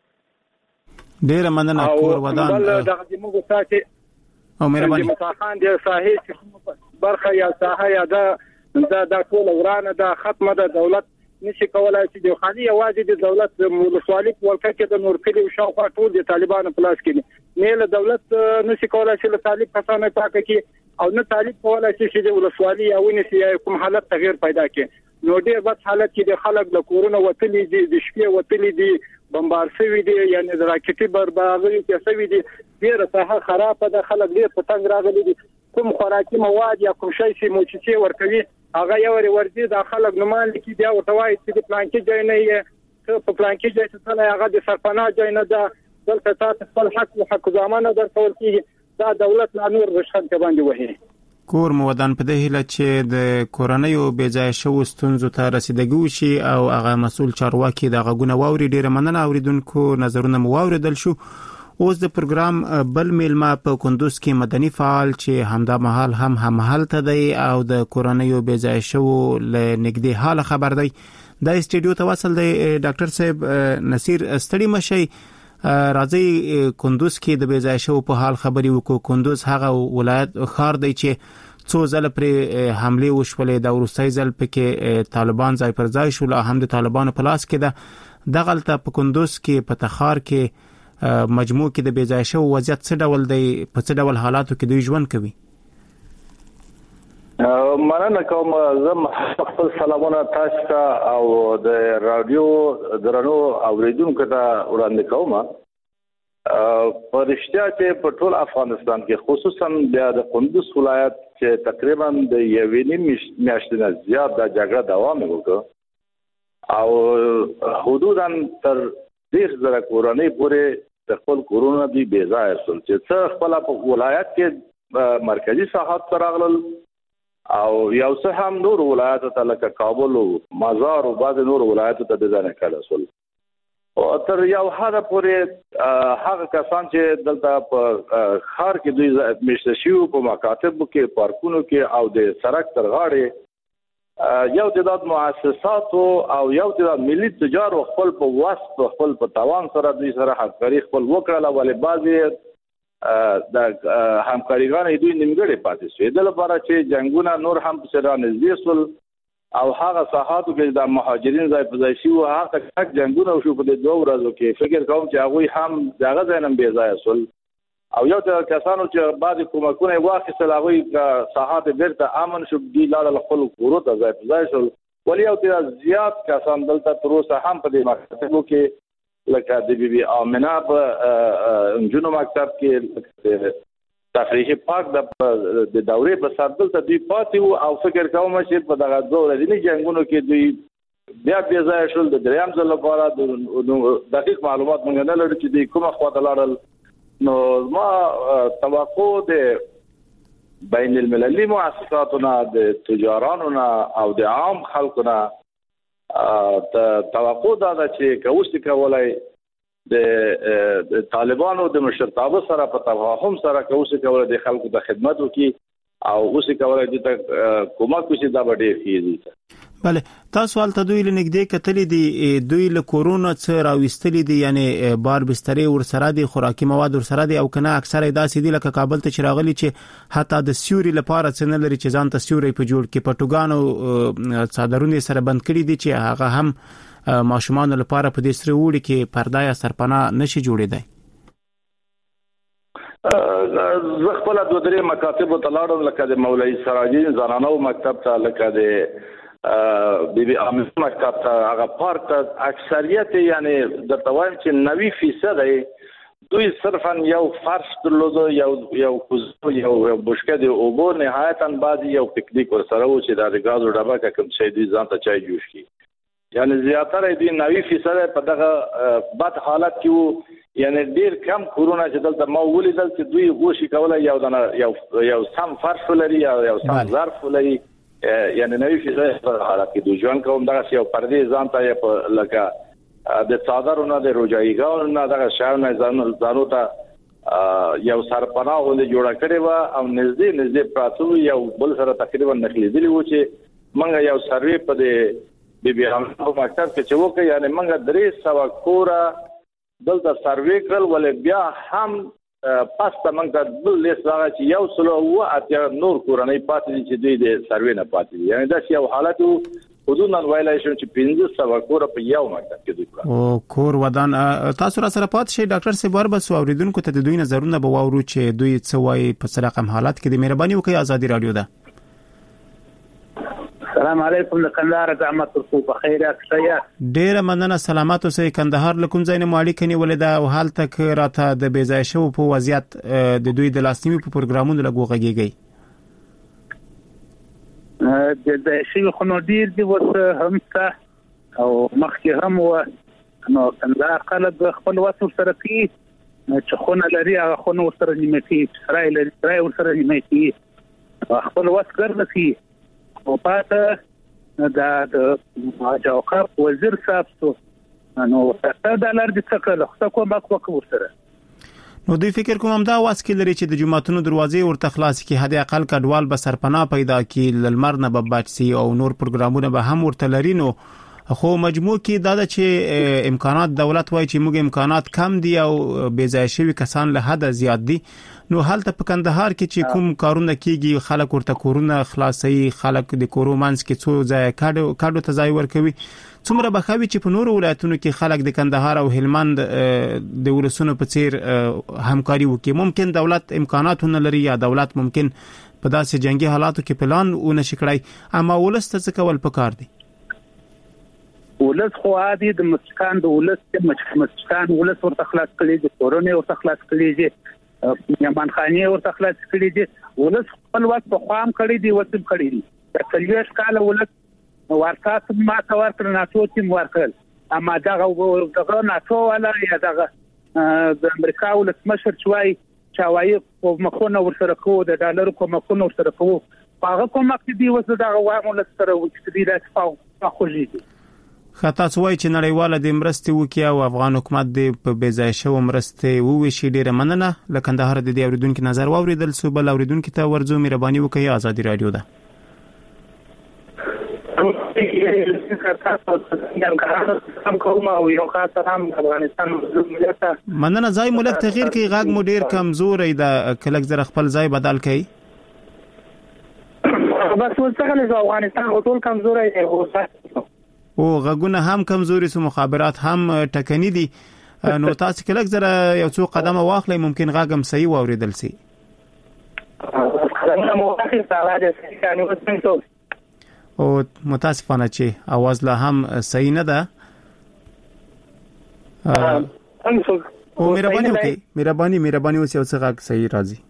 ډیر مننه کور ودان دغه موږ ساتي او مهرباني مټاخان د صحیح برخه یا ساحه یا دا ټول ورانه دا ختمه د دولت نشي کولای چې د خالي یوازې د دولت مولسوالي ولکه کې د نور کلی او شاوخوا ټول د طالبانو پلاس کې نه له دولت نشي کولای چې له طالب کسانو پاکه کې او نه طالب کولای چې د ولسوالي او نشي کوم حالت تغییر پیدا کې نو ډېر بد حالت کې د خلک له کورونو وتلي دي د شپې وتلي دي بمبار شوی دي یعنی د راکټي بربادي کې شوی دي ډېر ساحه خرابه ده خلک ډېر په تنګ راغلي دي کوم خوراکي مواد یا کوم شی چې موچي ورکوي هغه یو ورځي د خلک نومان لیکي بیا وتوای چې د پلان کې ځای نه یې په پلان کې ځای څه نه هغه د سرپناه ځای نه ده دلته تاسو خپل حق ضمانت درکول کیږي دا دولت لا نور رشخت باندې وهي کور مو ودان په دې هله چې د کورونیو بېځای شو ستونزو ته رسیدګي وشي او هغه مسول چارواکي د غوونه واوري ډیره مننه اوریدونکو نظرونه مو واوریدل شو اوس د پروګرام بل میلمه په کندوز کې مدني فعال چې همدا مهال هم حالت دی او د کورونیو بېځای شو ل نګدي حال خبر دی د استډیو ته وصل دی ډاکټر صاحب نصیر استړي مشي راځي کندوز کې د بېځای شو په حال خبري وکړو کندوز هغه ولایت خار دی چې څو ځله پر حمله وشولې د ورستۍ ځل پکې طالبان ځای پر ځای شول هم د طالبانو په لاس کې ده دغلته په کندوز کې په تخار کې مجموع کې د بېځای شو وضعیت څه ډول دی په څه ډول حالاتو کې دوی ژوند کوي مننه کوم زم خپل سلامونه تاسو ته او د رادیو درنو اوریدونکو ته وړاندې کوم په رښتیا چې په ټول افغانستان کې خصوصا د کندوز ولایت چې تقریبا د یوې میاشتې نه زیات د جګړه دوام وکړ او حدوداً تر 10,000 کورنۍ پورې د خپل کورونه دی بېځای شول چې څه خپل په ولایت کې مرکزی ساحات پر راغلل او یو څه هم نور ولایتو ته لکه کابل او مزار او بعض نور ولایتو ته د ځان کړل شول او تر یو حد پورې هغه کسان چې دلته په خار کې دوی مشتشیو په مکاتب کې پارکونو کې او د سړک تر غاړې یو تعداد مؤسسات او یو تعداد ملي تجار خپل په واسط خپل په توان سره دوی سره همکاري خپل وکړه ولې بعضي د همکاریګان دوی نیمګړې پاتې شوې د لپاره چې جنگونه نور هم سره نږدې سول او هغه ساحاتو کې د مهاجرین ځای په ځای شي او هغه تک جنگونه شو په دوه ورځو کې فکر کوم چې هغه هم دغه ځای نن بي ځای سول او یو د کسانو چې بعد کومکونه واخیستل هغه ساحات بیرته امن شو دی لاله خپل کورو ته ځای شول ولی او د زیات کسان دلته تر اوسه هم په دې مکتبو کې لکه د بي بي آمنه په جنو مکتب کې تفریحي پارک د دورې په سر دلته دوی پاتې او فکر کوم چې په دغه دوه ورځې جنگونو کې دوی بیا ځای شول د دریم ځل لپاره دقیق معلومات مونږ نه لرو چې د کومه خوا ته لاړل نو ما توقع د بین المللي مؤسساتنا د تجارانو او د عام خلکو نه توقع دا چې کوشش کولای د طالبانو د مشرتابه سره په تفاهم سره کوشش کولای د خلکو د خدمت وکي او اوس کولای د کومک وشي دا ډېر کیږي. بله تاسو حالت دوی لنګدې کتلې دي دوی له کورونا څخه راوستلې دي یعنی بار بسترې ور سره دي خوراکي مواد ور سره دي او کنه اکثره داسې دي لکه کابل ته چراغلي چې حتی د سیوري لپاره څنګه لري چې ځان ته سیوري په جوړ کې پټوګانو صادرونه سره بند کړی دي چې هغه هم ماشومان لپاره په دې سره وړي کې پرده یا سرپناه نشي جوړېدای. زه خپل د درې مکاتب ته لاړم لکه د مولوي سراجي زنانو مکتب ته لکه د بي بي آمنه مکتب ته هغه پارک ته اکثریت یعنی د توایم چې 90% دوی صرفا یو فرش درلود یو کوزو یو بشکه د اوبو نهایتا بعضی یو پکنیک ور سره و چې د غازو ډبه کوم شي دي ځان ته چای جوش کی یعنی زیاتره دي 90% په دغه بد حالت کې یعنی ډیر کم کورونا چې دلته ما ولیدل چې دوی غوښي کولای یو سم فرش لري یو سم ظرف لري یعنی 90% په حالت کې دوی ژوند کوم دغه یو پردې ځان ته په لکه د صادرونو د روجایګانو نه دغه شاونه ځانو ته یو سرپناه ولې جوړه کړې و او نږدې پاتو یو بل سره تقریبا نخلیدلی و چې منګه یو سروي په د بي بي آمنه مکتب کې چې وکړ یعنی منګه 300 کوره دلته سروي کړل ولې بیا هم پاسته منګه بل لیست راغی چې یو سلو و اتیا نور کورنۍ پاتې چې دوی د سروي نه پاتې یعنی دا یو حالت حدود نن وایلیشن چې 1500 کوره په یو مکتب کې دوی او کور ودان تاسو را سره پات شي ډاکټر سیبار بس اوریدونکو ته د دوی نظرونه به واورو چې دوی څه وایي په سره رقم حالت کې د مهرباني وکړئ ازادي رادیو ده. السلام علیکم د کندهار د احمد ترکو په خیر اکسیا ډیر مننه سلامات اوسئ کندهار لکم زین مالک نیولې دا او حال تک راته د بیځای شو په وضعیت د دوی د لاسنیوي په پروګرامونو لګوغږیږي د دایشي خو نو ډیر دی وته هم تا او مخکې هم و نو کندهار خلک خپل وسو سره کی چې خونه لري هغه خونه سره نیمه رای لري رای سره نیمه خپل وس ګرځي کی او پاته د جوکر وزیر صاحب نو $100 د څخه له کوم وکړو سره نو دوی فکر کوم دا واس کې لري چې د جمعتونو دروازې ورته خلاص کی هدي اقل کډوال به سرپناه پیدا کی لمر نه بچي او نور پروګرامونه به هم ورته لري نو خو مجموع کې دا چې امکانات دولت وایي چې موږ امکانات کم دي او بې ځای شوی کسان له حد زیات دي نو حالت په کندهار کې چې کوم کارونه کیږي خلک ورته کورونه خلاصي خلک د کورومانس کې څو ځای کاډو ته ځای ورکوي څومره بخوي چې په نورو ولایتونو کې خلک د کندهار او هلمند د ولسونو په څیر همکاري وکړي ممکن دولت امکانات نه لري یا دولت ممکن په داسې جنگي حالاتو کې پلان ونه شکړای اما ولست څه کول پکار دي ولس خو عادي د مسکان د ولس کې مسکان ولس ورته خلاص کړي د کورونه ورته خلاص کړي دي یمان خاني ورته خلاص کړي دي ولس خپل وخت په خام کړي دي وسب کړي دي د کلیش کال ولس ورکاس ما تور کړ ناتو چې ورکړل اما دغه ناتو ولا یا دغه د امریکا ولس مشر چوي چاوي په مخونه ورسره کو د ډالر کو مخونه ورسره کو هغه کوم کې دی وسه دغه وامل سره وکړي د تاسو خوږي خاطا سوای چې نړیواله د مرستې وکي او افغان حکومت د په بیځای شو مرستې وویشي ډیره مننه لکندهار د دې اوریدونکو نظر واوریدل سو بل اوریدونکو ته ورزو مهرباني وکي ازادي رادیو ده مننه ځای ملک تغییر کې غاګ مو ډیر کمزور دی کلک زر خپل ځای بدل کړي بس وڅخه افغانستان ټول کمزوري دی او غږونه هم کمزوري سو مخابرات هم ټکني دي نو تاسو کله زره یو څو قدمه واخلئ ممکن غاګم صحیح واوریدل سي او متاسفانه چې आवाज لا هم صحیح نه ده او مهرباني اوس یو څه غاګ صحیح راځي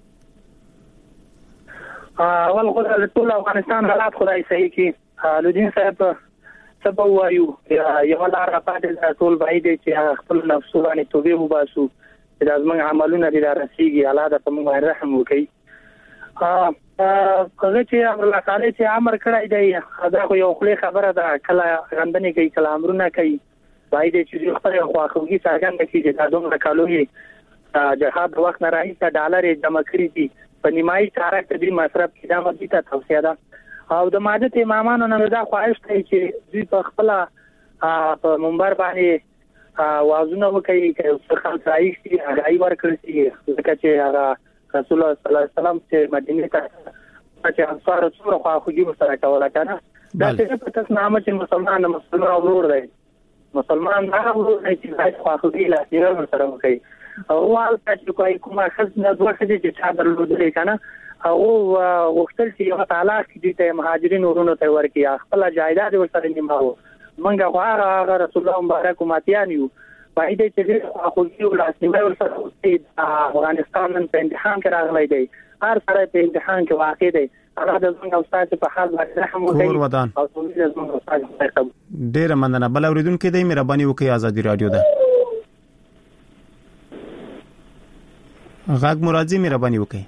اول خو د ټول افغانستان حالات خدای صحیح کی لودین صاحب سبا وایو یو لار پاتې ټول باید چې خپل نفس باندې توبه وباسو چې لازم عملونه دي راسيږي الله د موږ رحم وکړي کله چې امر الله تعالی چې امر کړی دی دا خو یو خبره ده کله غندنې کوي کله امرونه کوي باید چې خپل خواخوږي څرګنده کړي چې دا دومره کالوري جهاد وخت نه راځي ډالر جمع کړی دي په نیمایي چارک تدریم مصرف کې دا مدي ته توصیه ده او د ماده امامانو نه دا خواهش کوي چې دوی په خپل په منبر باندې وازونه وکړي چې خلک راځي هغه ورکړي چې هغه رسول الله صلی الله علیه وسلم چې مدینه ته چې انصار څومره خواخوږي سره کوله کنه دا چې په تاسو نامه چې مسلمان ورور دی مسلمان هغه ورور دی چې خواخوږي لا سره سره کوي او چې کومه خزنه دوه چې چا درلودلې کنه او وختل چې الله تعالی چې د مهاجرین ورونو ته ورکړي خپل جایداد ورسره نیماو منګه هغه رسول الله مبارک ماتیان یو باید چې خو لا سیمه ورسره افغانستان په امتحان کې راغلی دی هر سره په امتحان کې واقع دی هغه د څنګه استاد په حال باندې رحم وکړي او څنګه ډیر مننه بل اوریدونکو دې مهرباني وکړئ ازادي رادیو ده غاګ مرادي مهرباني وکړئ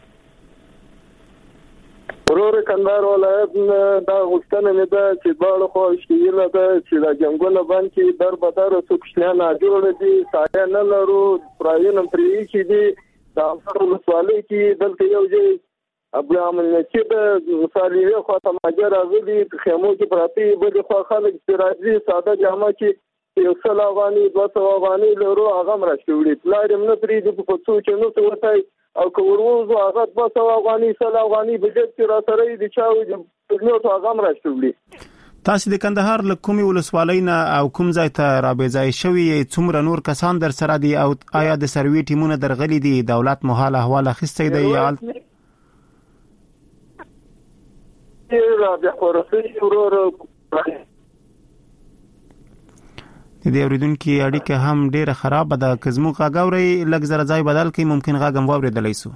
ورور کندهار ولایت دا غوښتنه نه ده چې باړ خو شیله ده چې د جنگونو باندې در بدر سوکشنه جوړ دي ساده نه لرو پرایون پرې چې دي دا ټول سوالي کې دلته یو ځای ابراهیم چې د مصالحه خو ته ماجر راغلي خیمو کې پراتی بده خو خلک راځي ساده جامه کې یو سل افغاني 200 افغاني لرو هغه مرشتوړي پلارم نه پرې د په څو چې نو ته وتاي او کوروزو هغه 200 افغاني سل افغاني بجټ کې را سره دي چې نو ته هغه مرشتوړي تاسو د کندهار له کومي ولسوالۍ نه او کوم ځای ته رابېځای شوی څومره نور کسان در سره دي او آیا د سروي ټیمونه درغلي دي دولت مهال احوال اخیستی دی یا بیا خورسي ورور د دې اوریدونکو اړیکه هم ډیره خراب ده کزمو غاګوري لږ زره ځای بدل کی ممکن غاګم واوریدلای سو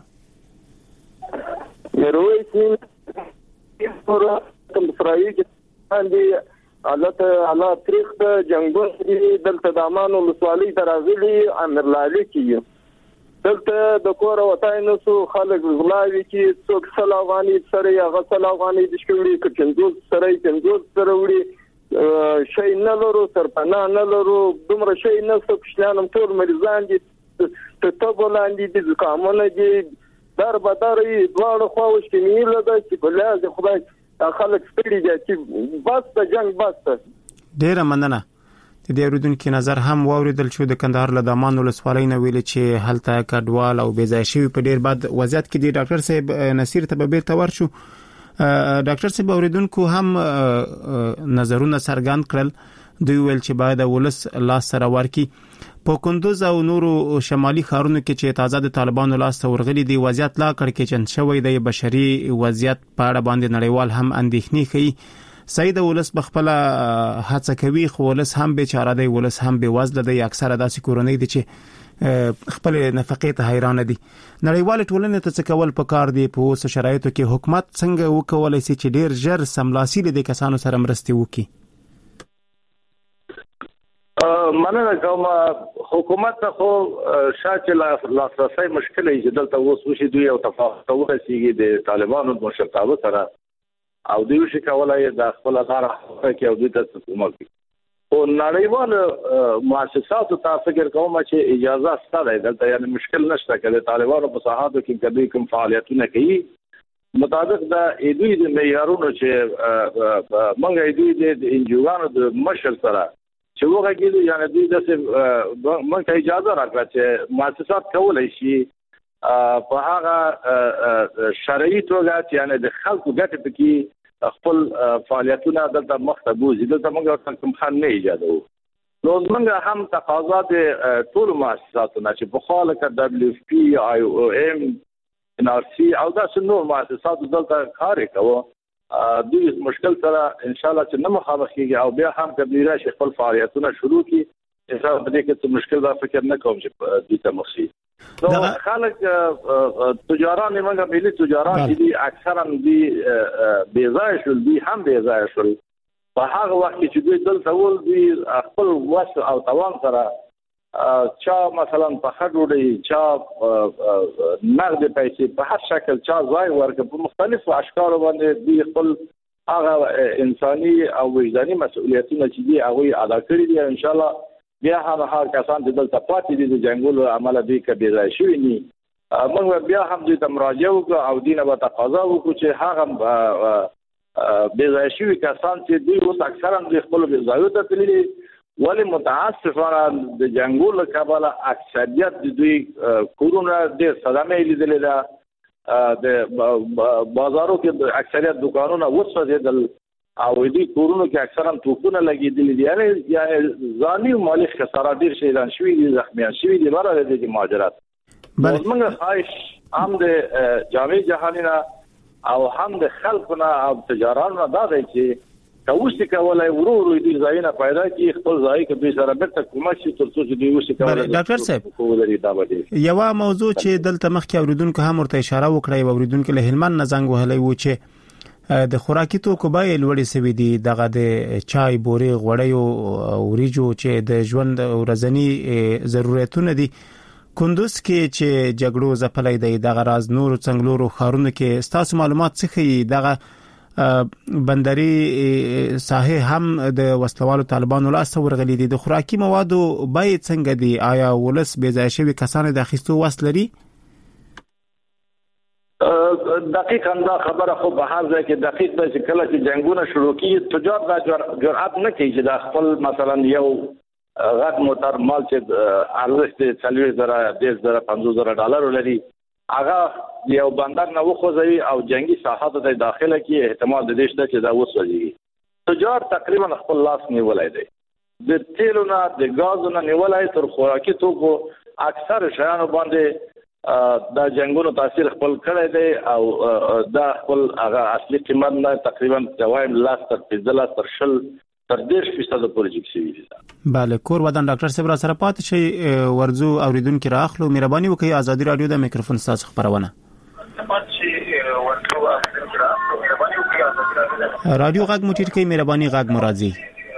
مروي چې پورا کوم فرایي باندې حالات تاریخ د جنگونو دلته د امانو مسوالي ترازلی امرلالي کیو دلته د کور وتاي نو سو خلک غلاوي کې څوک سلاوانی سره یا غسلاوانی د شکوړي کچندوز سره وړي شي نه لرو سرپنا نه لرو دومره شي نه سکشنانم ټول مریضان دي ته بولاندې دي کومه دي در بدري دواړو خواوش کې نیله ده چې بلاد خدای خلک ستړي دي چې بس د جنگ بس ډیره مننه د دې اوریدونکو نظر هم واوریدل شو د کندهار له دامان ولسوالۍ نه ویل چې هلته کډوال او بیځای شوی په ډیر بد وضعیت کې دی ډاکټر صاحب نصیر ته به تور شو ډاکټر صاحب اوریدونکو هم نظرونه څرګند کړل دوی ویل چې باید ولس لاس سره ورکی په کندوز او نورو شمالي ښارونو کې چې تازه د طالبانو لاس ورغلي دی وضعیت لا کړکېچن شوی دی بشري وضعیت په اړه باندې نړیوال هم اندېښنې کوي سید ولس بخپل هڅه کوي خو ولس هم بیچاره دی ولس هم بے وزله دی اکثره داسې کورنۍ دي چې خپل نفقې ته حیران دي نړیوال ټولنې ته څه کول پکار دي په اوس شرایطو کې حکومت څنګه وکولای شي چې ډیر ژر سملاسي دي کسانو سره مرسته وکړي مننه کوم حکومت خو شاته لاسرسي مشکل یې دلته اوس وشي دوی او تفاهم ورسیږي د طالبانو مشرتابه سره او دوی شي کولای د خپل لاره کې او دوی ته حکومت او نړیوال مؤسساتو ته فکر کوم چې اجازه ستاره دلته یعنی مشکل نشته کله طالبانو په ساحاتو کې کدی کوم فعالیتونه کوي مطابق د دوی د معیارونو چې منګه دوی د انجوانو د مشر سره چې وګورئ یعنی دوی د منګه اجازه راکړه چې مؤسسات کولای شي په هغه شرعي توګه یعنی د خلکو ګټه پکې خپل فعالیتونه دلته مخته بوزي. دلته موږ کوم خان نه ایجادو. نو موږ هم تقاضا د ټول مؤسساتو چې په خاله ک WFP IOM NRC او دا نور مؤسسات دلته کار کوي. دوی مشکل سره ان شاء الله چې نه مخامخ کیږي او بیا هم کبیره شي خپل فعالیتونه شروع کی. حساب دې کې څه مشکل دا فکر نه کوم چې دې ته مخسي. نو خلک تجاران موږ ملي تجاران دي اکثرا دي بیزای شول دي هم بیزای شول. په هغه وخت چې دوی دلته ول دي خپل وس او توان سره چا مثلا په خډوډي چا نقد پیسې په هر شکل چا ځای ورکړي په مختلفو اشکالو باندې دي خپل هغه انساني او وجداني مسؤلیتونه چې دي هغه ادا کړی دي. ان شاء الله بیا هغه کسان چې دلته پاتې دي د جنګولو عمله دي کبي ځای شوی ني موږ بیا هم دې تمراجع وکړو او دینه به تقاضا وکړو چې هغه بې ځای شوی کسان چې دوی اوس اکثرا د خپل بې ځایو ته تللي ولې متاسفانه د جنګولو کابل اکثریت د دوی کورونه د صدمې لیدلې ده د بازارو کې اکثریت دکانونه وسوځېدل او دې کورونو کې اکثرا توپونه لګېدلي دي یعنی ځاني مالي خسارات ډېر شي شوي دي زخمیان شوي دي بره د مهاجرت. موږ خواهش هم د جامع جهاني او هم د خلکو او تجارانو دا دی چې کوشش کولای ورور دې ځایونه پیدا کړي خپل ځای کې به سره بیرته کومه شي تر څو چې دوی وشي کولای. ډاکټر صاحب یو موضوع چې دلته مخکې اوریدونکو هم ورته اشاره وکړه اوریدونکو له هلمند نه زنګ وهلی و چې د خوراکي توکو بیې لوړې سوي دي دغه د چای بوري غوړیو وریجو چې د ژوند ورځنی ضرورتونه دي کندوز کې چې جګړو ځپلې دی دغه راز نور څنګلورو خارونو کې ستاسو معلومات څخه دغه بندري ساحه هم د وسلوالو طالبانو لاس ورغلي دي د خوراکي موادو بیې څنګه دي آیا ولس بې ځای شوی کسان د اخیستو وس لري؟ دقیقاً دا خبره خو به هر ځای کې دقیق ده چې کله چې جنگونه شروع کیږي تجار دا جرأت نه کوي چې دا خپل مثلا یو غټ موټر مال چې ارزښت 40,000 $50,000 لري هغه یو بندر نه وخوځوي او جنگي ساحات ته داخله کې احتمال د دې شته چې دا وسوځي. تجار تقریبا خپل لاس نیولای دی د تیلو نه د غازو نه نیولای تر خوراکي توکو اکثر شیانو باندې دا جنگونو تاثیر خپل کړی دی او دا خپل هغه اصلي قیمت نه تقریبا جوایم لاس تر 15 تر 20 تر 10% پورې جګ شوی دی. bale کور ودان ډاکټر صاحب را سره پات شي ورزو اوریدونکو راخلو مهرباني وکړئ ازادي رادیو د میکروفون تاسو خبرونه رادیو غږ موټر کې مهرباني غږ مرادي.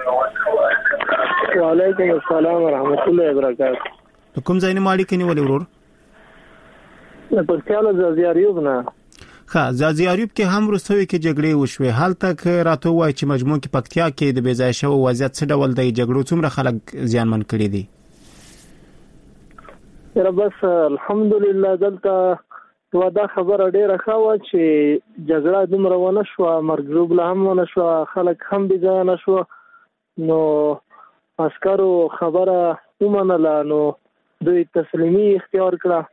وعلیکم السلام ورحمت الله وبرکاته. کوم ځای نه ماړی کني ولې ورور؟ په خیال زازیاریوب نه زازیاریوب کې هم روسوي کې جګړې وشوي حال تک راته وای چې مجموع کې پکتیا کې د بیځای شو وضعیت څه ډول دی جګړو څومره خلک زیانمن کړي دي؟ بس الحمدلله دلته ودا خبره ډیره ښه و چې جګړه دومره ونه شو مرګ له هم ونه شو خلک هم بيځای نه شو نو عسکرو خبره ومنله نو دوی تسلیمي اختیار کړه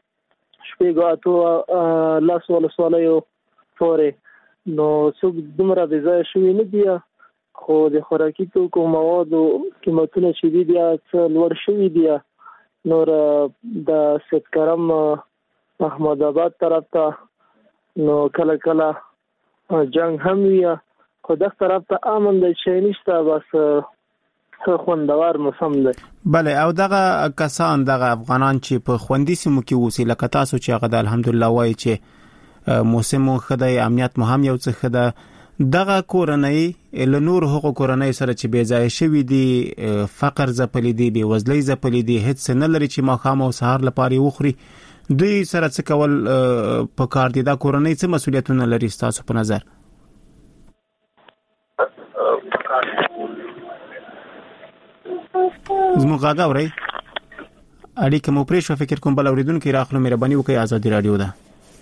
شپږه لاس ولسوالیو پورې نو څوک دومره بې ځایه شوي نه دي خو د خوراکي توکو موادو قیمتونه چې دي بیا څه لوړ شوي دي نور د سید کرم احمد آباد طرف ته نو کله کله جنگ هم وي خو دغه طرف ته امن دی چې نشته بس خوندور موسم دی. بله او دغه کسان دغه افغانان چې په خوندي سیمو کې اوسي لکه تاسو چې هغه د الحمدلله وایي چې موسم خدای امنیت مهم یو څه خدای دغه کورنۍ له نور حقوق کورنۍ سره چې بې ځای شوي دي فقر ځپلي دي بې وزلۍ ځپلي دي هیڅ نه لري چې ماښام او سهار لپاره وخوري دوی سره څه کول په کار دي دا کورنۍ څه مسؤلیتونه لري ستاسو په نظر؟ زموږ غاګه اورئ اړیکه مو پرې شو فکر کوم بل اوریدونکو راخلو مهرباني وکړئ ازادي رادیو ده.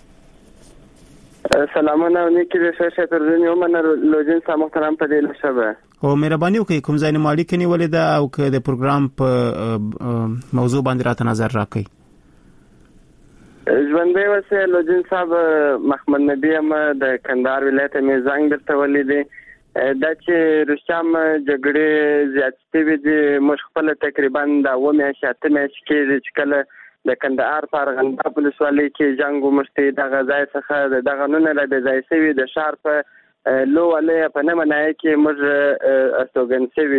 سلامونه نیکی د شاشه ترجمه ومنه لوجین سم محترم په دې لشبه او مهرباني وکړئ کوم ځای نه ماړی کني ولې دا او که د پروګرام په موضوع باندې راته نظر راکړئ. ژوندۍ اوسه لوجین صاحب محمد نبی ام د کندهار ولایت مې زنګ درته ولیدې دا چې رښتام جګړې زیاتې وي د مشخصه تقریبا د 8 میاشتې کې چې کله د کندهار په ارغنداب ولسوالۍ کې جنگ ومشتي د غزای څخه د قانون را به ځای سوي د شهر په لو ولې په نه منای کې موږ استوګن سوي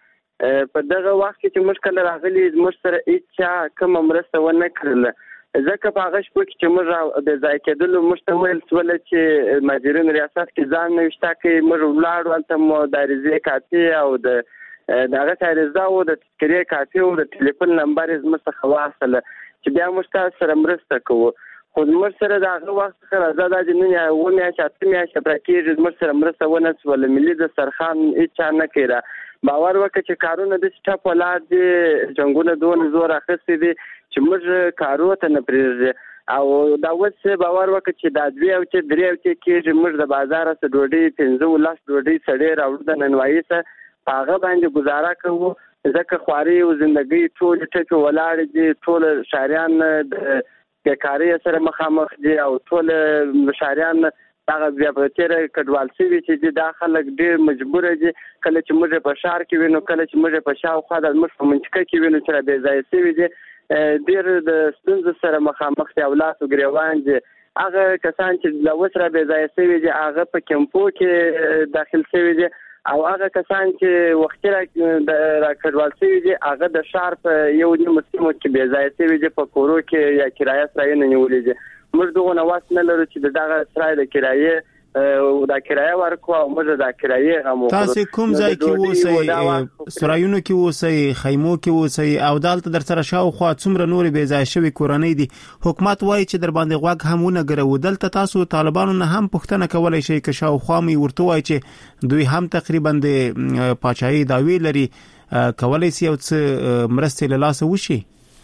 په دغه وخت کې موږ کله راغلي موږ سره هیڅ کوم مرسته ونه کړل ځکه په هغه شپه کې چې موږ د ځای کېدلو مشتمل سول چې مدیرین ریاست کې ځان نوښتا کې موږ ولاړ ولته مو د ریزه کاپی او د دغه تاریخ او د تذکرې کاپی او د ټلیفون نمبر زما څخه واصله چې بیا موږ سره مرسته کوو خو موږ سره دغه وخت سره آزاد دي نه و مې چې میاشتې پرکېږي موږ سره مرسته ونه سول ملي د سرخان هیڅ نه کړه باور وکړه چې کارونه د سټاپ ولادت جنگونه دوه زور اخستې دي چې موږ کارو ته نه پریږدي او دا وڅ باور وکړه چې دا دوی او چې درې او چې موږ د بازار څخه ډوډۍ 15 لاس ډوډۍ سړې راوړو د ننوایي څخه هغه باندې گزاره کوو ځکه خواري او ژوندۍ ټول ټکو ولاړ دي ټول شاریان د بیکاری سره مخامخ دي او ټول شاریان هغه بیا په تیر کډوال سوي چې د خلک ډیر مجبور دي کله چې موږ په شهر کې وینو کله چې موږ په شاوخوا د موږ منځکه کې وینو چې به ځای سوي دي ډیر د ستونزو سره مخامخ دي اولاد او ګریوان دي هغه کسان چې د وسره به ځای سوي دي هغه په کمپو کې داخل سوي دي او هغه کسان چې وخت را کډوال سوي دي هغه د شهر په یو نیمه سیمه کې به ځای سوي دي په کورو کې یا کرایه سره نه نیولې دي موږ دغه نواس نه لرو چې دغه سرای د کرایه او د کرایه ورکو او موږ د کرایه غمو تاسو کوم ځای کې اوسئ سرایونو کې اوسئ خیمو کې اوسئ او دالته در سره شاوخوا څومره نور به ځای شوی کورنۍ دي حکومت وایي چې در باندې غوږ همونه ګرو دلته تاسو طالبانو نه هم پښتنه کولای شي چې شاوخوا می ورته وایي چې دوی هم تقریبا د پاچاهي داوی لري کولای شي او څه مرستې له لاسه وشي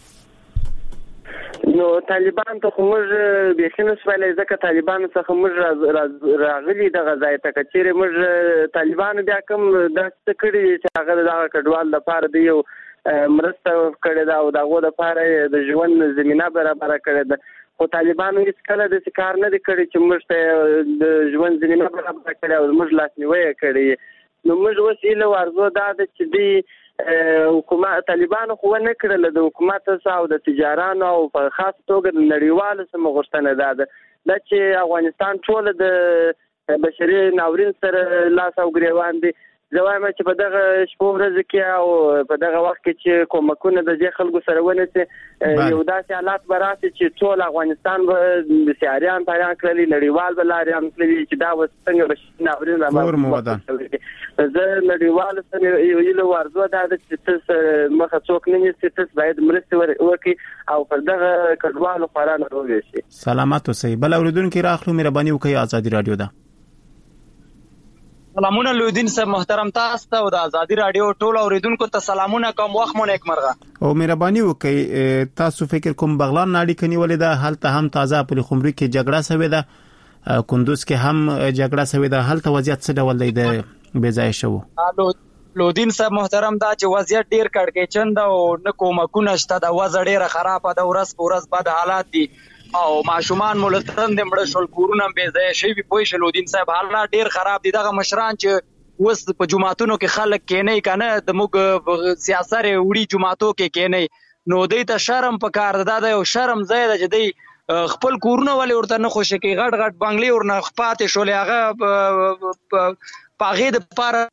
نو طالبان ته موږ به خنس ویلې ځکه طالبان څخه موږ راغلي د غزای ته کچېره موږ طالبان بیا کوم د تکړې چې هغه د کډوال لپاره دی یو مرسته کړې دا او دغه لپاره د ژوند زمينه برابر کړې ده خو طالبانو هیڅ کله د کار نه کړی چې موږ ته د ژوند زمينه برابر کړې او موږ لاسنیوي کړې نو موږ وسیله ورزو دا چې دی حکومت طالبانو خو نه کړل د حکومت او د تجارانو او په خاص توګه د نړیوالو سم غوښتنه ده چې افغانستان ټول د بشري ناورین سره لاس او ګریوان دي زوایم چې په دغه شپو ورځ کې او په دغه وخت کې چې کومکونه د خلکو سره ونیسي یو داسې حالات براسي چې ټول افغانستان د سیاریان پیان کړلي نړیوال بلاریان کړلي چې دا وسنګ بشري ناورین راځي زه نړیوال سره یو ورزو دا چې تاسو مخه څوک نه نیسي تاسو باید مرسته وکړي او پر دغه کډوالو خورانه روږي سلامات اوسئ بل اوریدونکو راخلو مهرباني وکړئ ازادي رادیو ده سلامونه لودین صاحب محترم تاسو ته او د ازادي رادیو ټول اوریدونکو ته سلامونه کوم وخت مونږ نیکمرغه او مهرباني وکړئ تاسو فکر کوم بغلان ناړي کنيولې ده هلته هم تازه په خمري کې جګړه شوې ده کندوز کې هم جګړه شوې ده هلته وضعیت څه ډول دی د بیځای شو لودین صاحب محترم دا چې وضعیت ډیر کړکېچند او نه کومکونه شته د وضع ډیره خراب ده ورځ په ورځ بد حالات دي او معشومان مولتن د مړ شول کورونه به ځای شي په شلودین صاحب حالات ډیر خراب دي دغه مشران چې وس په جمعاتونو کې خلک کېنه کنه د موږ سیاست وړي جمعاتو کې کېنه نو دوی ته شرم پکار ده یو شرم زیاده چې دوی خپل کورونه ولې ورته نه خوشی کې غټ غټ بنگلي ورنه خپاتې شولې هغه پاغې د پاره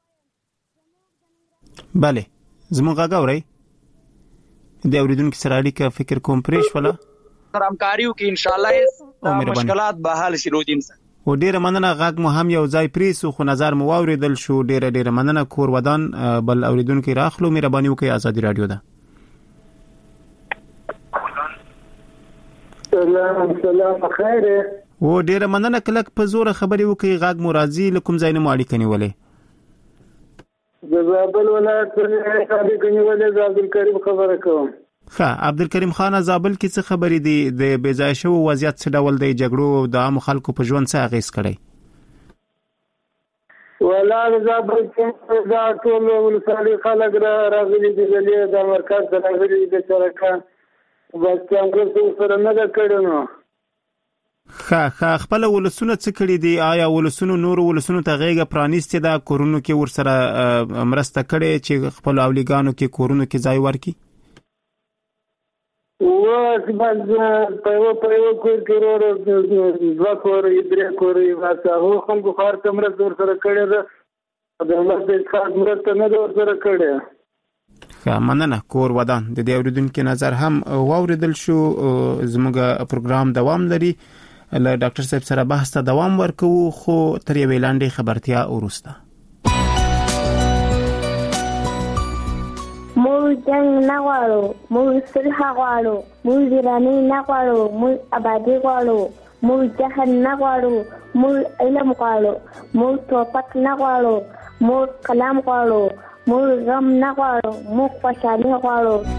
bale زموږ غاوري د اوریدونکو سره اړیکه فکر کوم پریش ولا همکاریو کې ان شاء الله مشکلات به حل شي لودین و ډیره مننه غږ مو هم یو ځای پریسو خو نظر مو اوریدل شو ډیره مننه کور ودان بل اوریدونکو راخلو مهرباني وکړئ ازادي رادیو ده سلام خیر و ډیره مننه کلک په زور خبري وکړئ غږ مو راځي لکم ځای نه ماړي کني ولې د زابل ولایت څخه خبرې کني ولې عبدالکریم خبره کوم عبدالکریم خان زابل کې څه خبرې دي د بیځای شو وضعیت څه ډول دی جګړو د عام خلکو په ژوند څه اغیز کړی ولا زابل کې دا ټول ولسوالۍ خلک راغلي دي د مرکز راغلي دي سرکان بس څنګه سره نه دا کړو نو خپل ولسونه څه کړی دي؟ آیا ولسونو نور ولسونو ته غیږه پرانیستې ده؟ کورونو کې ورسره مرسته کړي چې خپل اولیګانو کې کورونو کې ځای ورکړي؟ بس په یو کور کې دوه کورې درې کورې بس هغه هم بخار ته مرسته ورسره کړې ده، دولت د خاص مرسته نه ده ورسره کړې. مننه. کور ودان د دې اوریدونکو نظر هم واوریدل شو. زموږ پروګرام دوام لري، له ډاکټر صاحب سره بحث ته دوام ورکوو، خو تر یوې لاندې خبرتیا وروسته. موږ جنگ نه غواړو، موږ صلح غواړو، موږ ویراني نه غواړو، موږ آبادي غواړو، موږ جهل نه غواړو، موږ علم غواړو، موږ توپک نه غواړو، موږ کلام غواړو، موږ غم نه غواړو، موږ خوشحالي غواړو.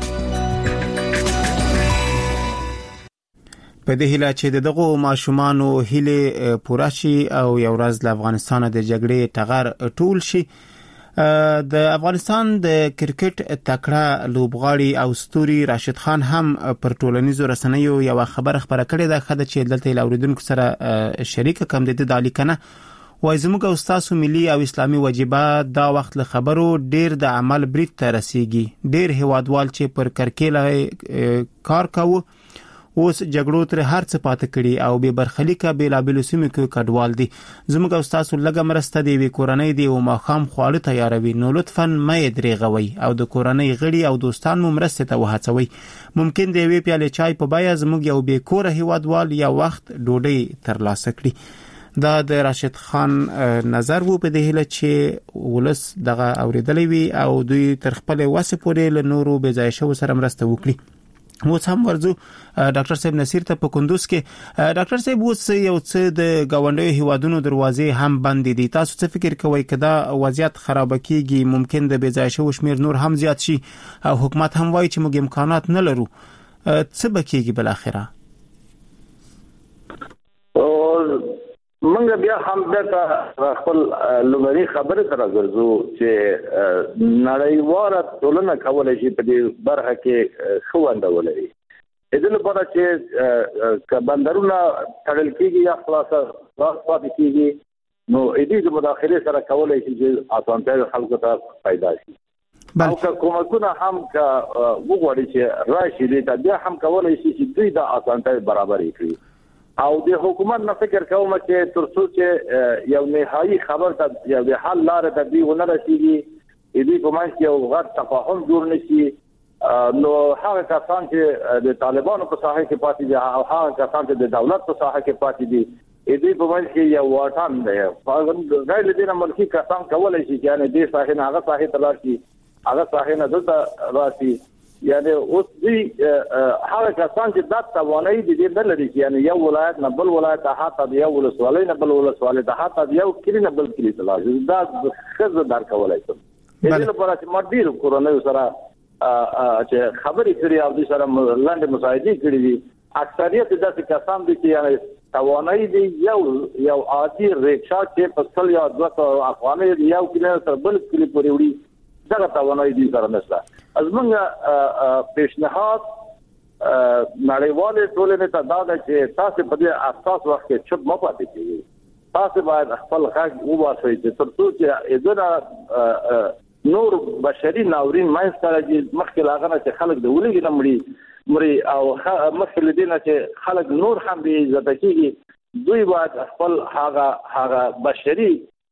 په دې هیله چې دغه ماشومانو هیله پوره شي او یو ورځ له افغانستان د جګړې ټغر ټول شي. د افغانستان د کرکټ تکړه لوبغاړي او ستوري راشد خان هم پر ټولنیزو رسنیو یو خبره کړې ده چې دلته لاوریدونکو سره شریک کم د دالیکنه وای زموږ استاد ملي او اسلامي واجبات دا وخت له خبرو ډیر د عمل بریټ ته رسیږي. ډیر هوادوال چې پر کرکېله کار کوي اوس جګړو تر هر څه پاتې کړي او به برخلیکه بلابل سیمه کې کډوال دي. زموږ استاد لږه مرسته دی وی کورنۍ دی او ماخام خواړه تیاروي، نو لطفاً مې درېغوي او د کورنۍ غړي او دوستان مو مرسته ته وهڅوي. ممکن دی وی پیاله چای په بیا زموږ یو به کور هیوادوال یا وخت ډوډۍ ترلاسه کړي. دا د راشد خان نظر وو په دې هله چې ولس دغه اوریدلې وی او دوی تر خپل وسه پورې له نورو به ځای شو سره مرسته وکړي. اوس هم ورزو ډاکټر صاحب نصیر ته په کندوز کې. ډاکټر صاحب اوس یو څه د گاونډیو هیوادونو دروازې هم بند دي، تاسو څه فکر کوئ کدا وضعیت خراب کیږي ممکن د بې ځای شو شمیر نور هم زیات شي او حکومت هم وایي چې موږ امکانات نه لرو، څه بکیږي بل اخره؟ منګ بیا هم د خپل لومړی خبره تر ورزو چې نړیواله ټولنه کولای شي په دې برخه کې خوندولې. اذن لپاره چې بندرونه تړل کیږي یا خلاصه پاتې کیږي، نو دې مداخله سره کولای شي چې اسانتیا خلکو ته پیدا شي. او که کومکونه هم که وګوري چې راشي دې بیا هم کولای شي چې دوی د اسانتیا برابر کړي. او د حکومت نه فکر کوم چې ترڅو چې یو نهایی خبر ته یو د حل لار ته دی ونه رسیږي، دې په معنی یو غټ تفاهم جوړ نشي، نو هغه کسان چې د طالبانو په ساحه کې پاتې دي او هغه کسان چې د دولت په ساحه کې پاتې دي دې په معنی یو واټن دی. غیر دې ملکی کسان کولای شي چې یعنی دې ساحه نه هغه ساحه تلل شي، هغه ساحه نه دلته راشي. یعنی اوس دې هغه کسان چې د توانایي دې نه لري چې یعنی یو ولایت نه بل ولایت حتی یو ولسوالۍ نه بل ولسوالۍ ته حتی یو کلی نه بل کلی ته لاړ دا خزه دار کولای شي. دې لپاره چې مدیر کورونو سره چې خبرې کړي او د سره لاندې مساعدې کړي دي، اکثریت داسې کسان دي چې یعنی توانایي دي یو عادي ریکشا چې په څل یا 200 افغانۍ یو کلی تر بل کلی پورې وړي دغه توانایي دي سره نشته. ازمنګ پیشنهاد نړیواله ټولنې ته دا ده چې تاسو په دې اساس وخت کې چوپ مه پاتې کیږئ. تاسو باید خپل غږ وباسئ چې ترڅو چې اذن نور بشري ناورین مې ستاسو مخکې لاغنه چې خلک د ولګي نمړي او مخکې لدینه چې خلک نور هم به عزت کیږي، دوی باید خپل هغه بشري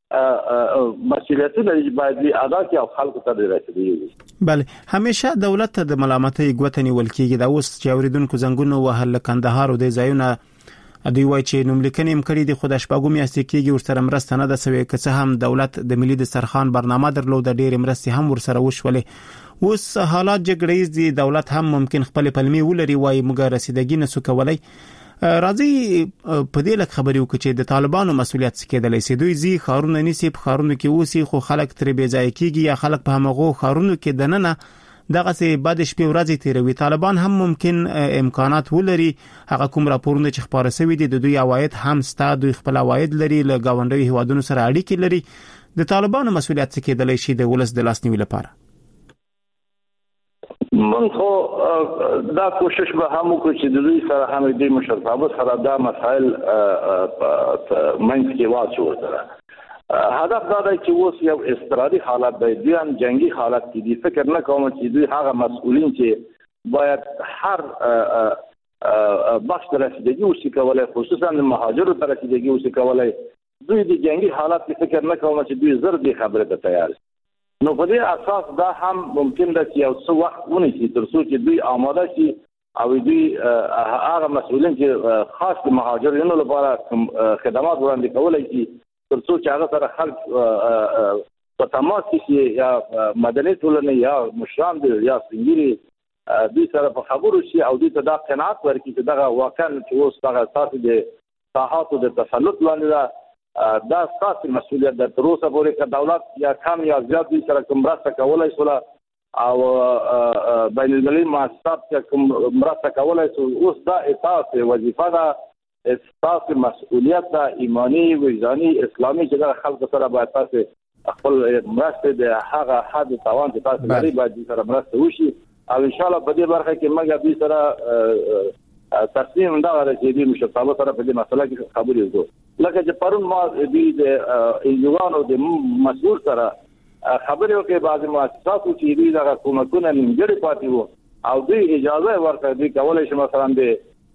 مسئولیتونه باید ادا کړي او خلکو ته رسیدي. بله، همیشه دولت ته د ملامتۍ ګوتنی ولکېږي. دا اوس چې اوریدونکو زنګونو وهل کندهار او د ځایونه دوی وایي چې نوملیکنې کړي دي، خو د شپږو میاشتې کېږي ورسره مرسته نه ده سوې، که څه هم دولت د ملي دسترخوان برنامه درلوده، ډېرې مرستې هم ورسره وشولې. اوس حالات جګړیز دي، دولت هم ممکن خپل پلمې ولري، وایي موږ رسیدګي نسو کولای. راځي په دې لک خبرې وکړي چې د طالبانو مسولیت څه کېدلی شي. دوی زی خارونه نیسي، په خارونو کې اوسي، خو خلک ترې بې ځای کېږي یا خلک په همغو خارونو کې دننه دغسې بد شپې ورځې تیروي. طالبان هم ممکن امکانات ولري، هغه کوم راپورونه چې خپاره شوي دي د دوی عواید هم ستا، دوی خپل عواید لري، له ګاونډیو هیوادونو سره اړیکې لري. د طالبانو مسولیت څه کېدلی شي د ولس د لاسنیوي لپاره؟ من خو دا کوشش به هم وکړو چې د دوی سره هم د مشرتابه سره دا مسائل منځ کې واچو سره هدف دا دی چې اوس یو استرادي حالت دی دوی جنگي حالت کې دي فکر نه کوم چې دوی هغه مسؤلین چې باید هر بخش رسیدگی وشي کولای خصوصا د مهاجرو ته رسیدگی وشي کولای دوی د جنگي حالت کې فکر نه کوم چې دوی زر دي خبره ته تیار نو په دې اساس دا هم ممکن ده چې یو څه وخت ونیسي تر څو چې دوی آماده شي او دوی هغه مسؤلین چې خاص د مهاجرینو لپاره خدمات وړاندې کولای شي تر څو چې هغه سره خلک په تماس کې یا مدني ټولنه یا مشران دي یا سنگيري دوی سره په خبرو شي او دوی ته دا قناعت ورکړي چې دا واقعا چې اوس هغه اساس د صحافت د تسلط لاندې دا اساسي مسؤلیت ده تر اوسه پورې چې دولت یا کم یا زیات دوی سره کوم مرسته کولای شي او بین المللي مؤسسات کوم مرسته کولای شي اوس دا اساسي وظیفه ده اساسي مسؤلیت ده ایمانی وجداني اسلامي چې د خلکو سره باید تاسو خپل مرسته د هغه حد توان چې تاسو لري باید سره مرسته وشي او ان شاء الله په دې برخه کې موږ به سره تصمیم دا غواړي چې دې مشرتابه سره په دې مسله کې خبرې وکړو لکه چې پرون ما دې د انجوانو د مسؤل سره خبرې وکړې بعض مؤسساتو چې دې د حکومتونو نیمګړي پاتې وو او دې اجازه ورکړه دې کولای شي مثلا د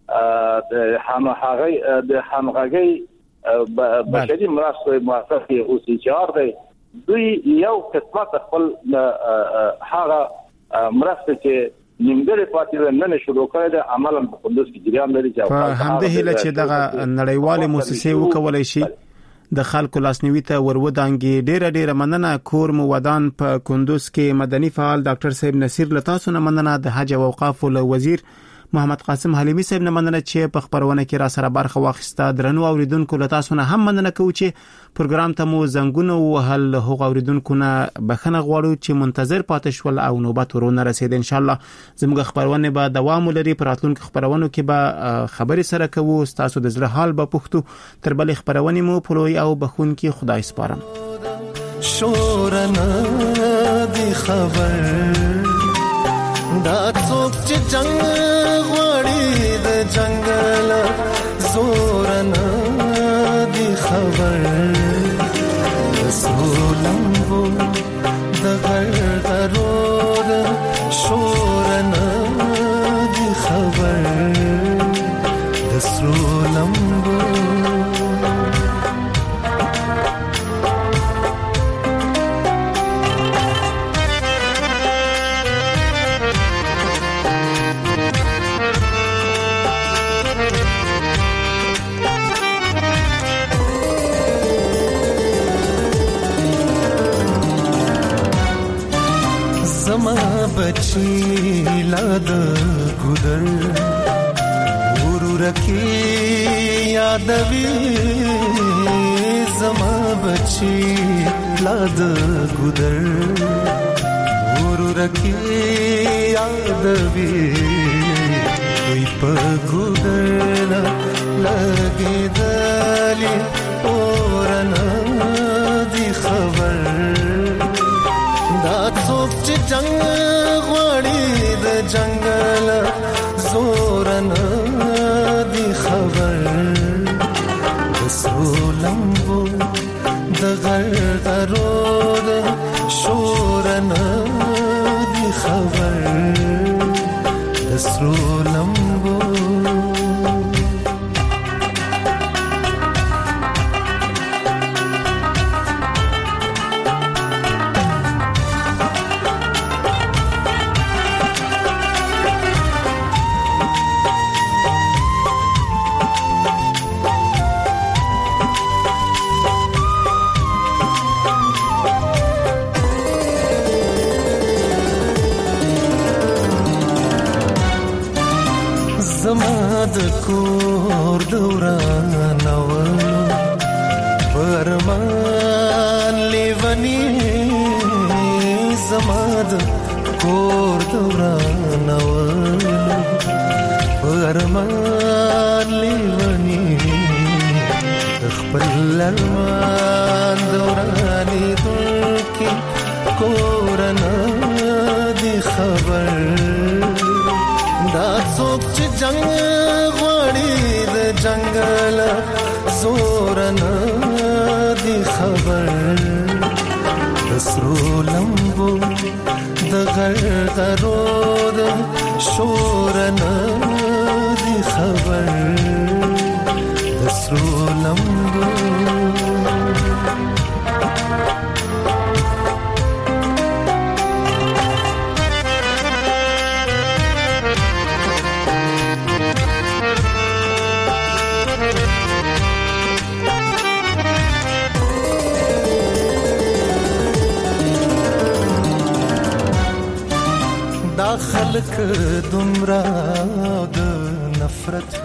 همغږي بشري مرستې مؤسسې او سيچار دی دوی یو قسمت خپل هغه مرسته چې نیمګړي پاتې نه شروع کړي د عملاً په قندوز کې جریان لري چې همده هله چې دغه نړیوال مؤسسې وکولای شي د خلکو لاسنیوي ته ورودانګي ډیره مننه کور مو ودان په کندوز کې مدني فعال ډاکټر صاحب نصیر لتاسو نه مننه د حج او اوقاف وزیر محمد قاسم حلیمی صاحب نه مننه چې په خبرونه کې را سره برخه واخیسته درنو اوریدونکو لتاسو نه هم مننه کوم چې پروګرام ته مو زنګونه وهل هغه اوریدونکو نه بخنه غواړو چې منتظر پاتې شول او نوبت ورونه رسید ان شاء الله زموږ خبرونه به دوام لري پراتلونکو خبرونو کې به خبري سره کوو تاسو د زړه حال به پښتو تر بل خبرونه مو پلوي او بخون کې خدای سپارم شورنا دی خبر دا څوک چې جنگ غوړي د جنگل زور نه دی خبر رسولمو د غر ضرور شور نه دی خبر رسولمو بچی لاد ګودر ورورکی یادوي زما بچی لاد ګودر ورورکی یادوي وي په ګودر لګي دلی اورنا دی خبر دا څوک چې جنگ غوړي د جنگل زور نه دی خبر رسولمو د غر ضرور شور نه دی خبر رسولمو د کور دوران اولو پرمان لیونی زماد کور دوران اولو پرمان لیونی خپل المان دورانی دل کی کورنا دی خبر جنگ غړي د جنگل زور نه دی خبر سرو لمبو د غرغرو د شور نه دی خبر د سرو لمبو خلق دمرا د نفرت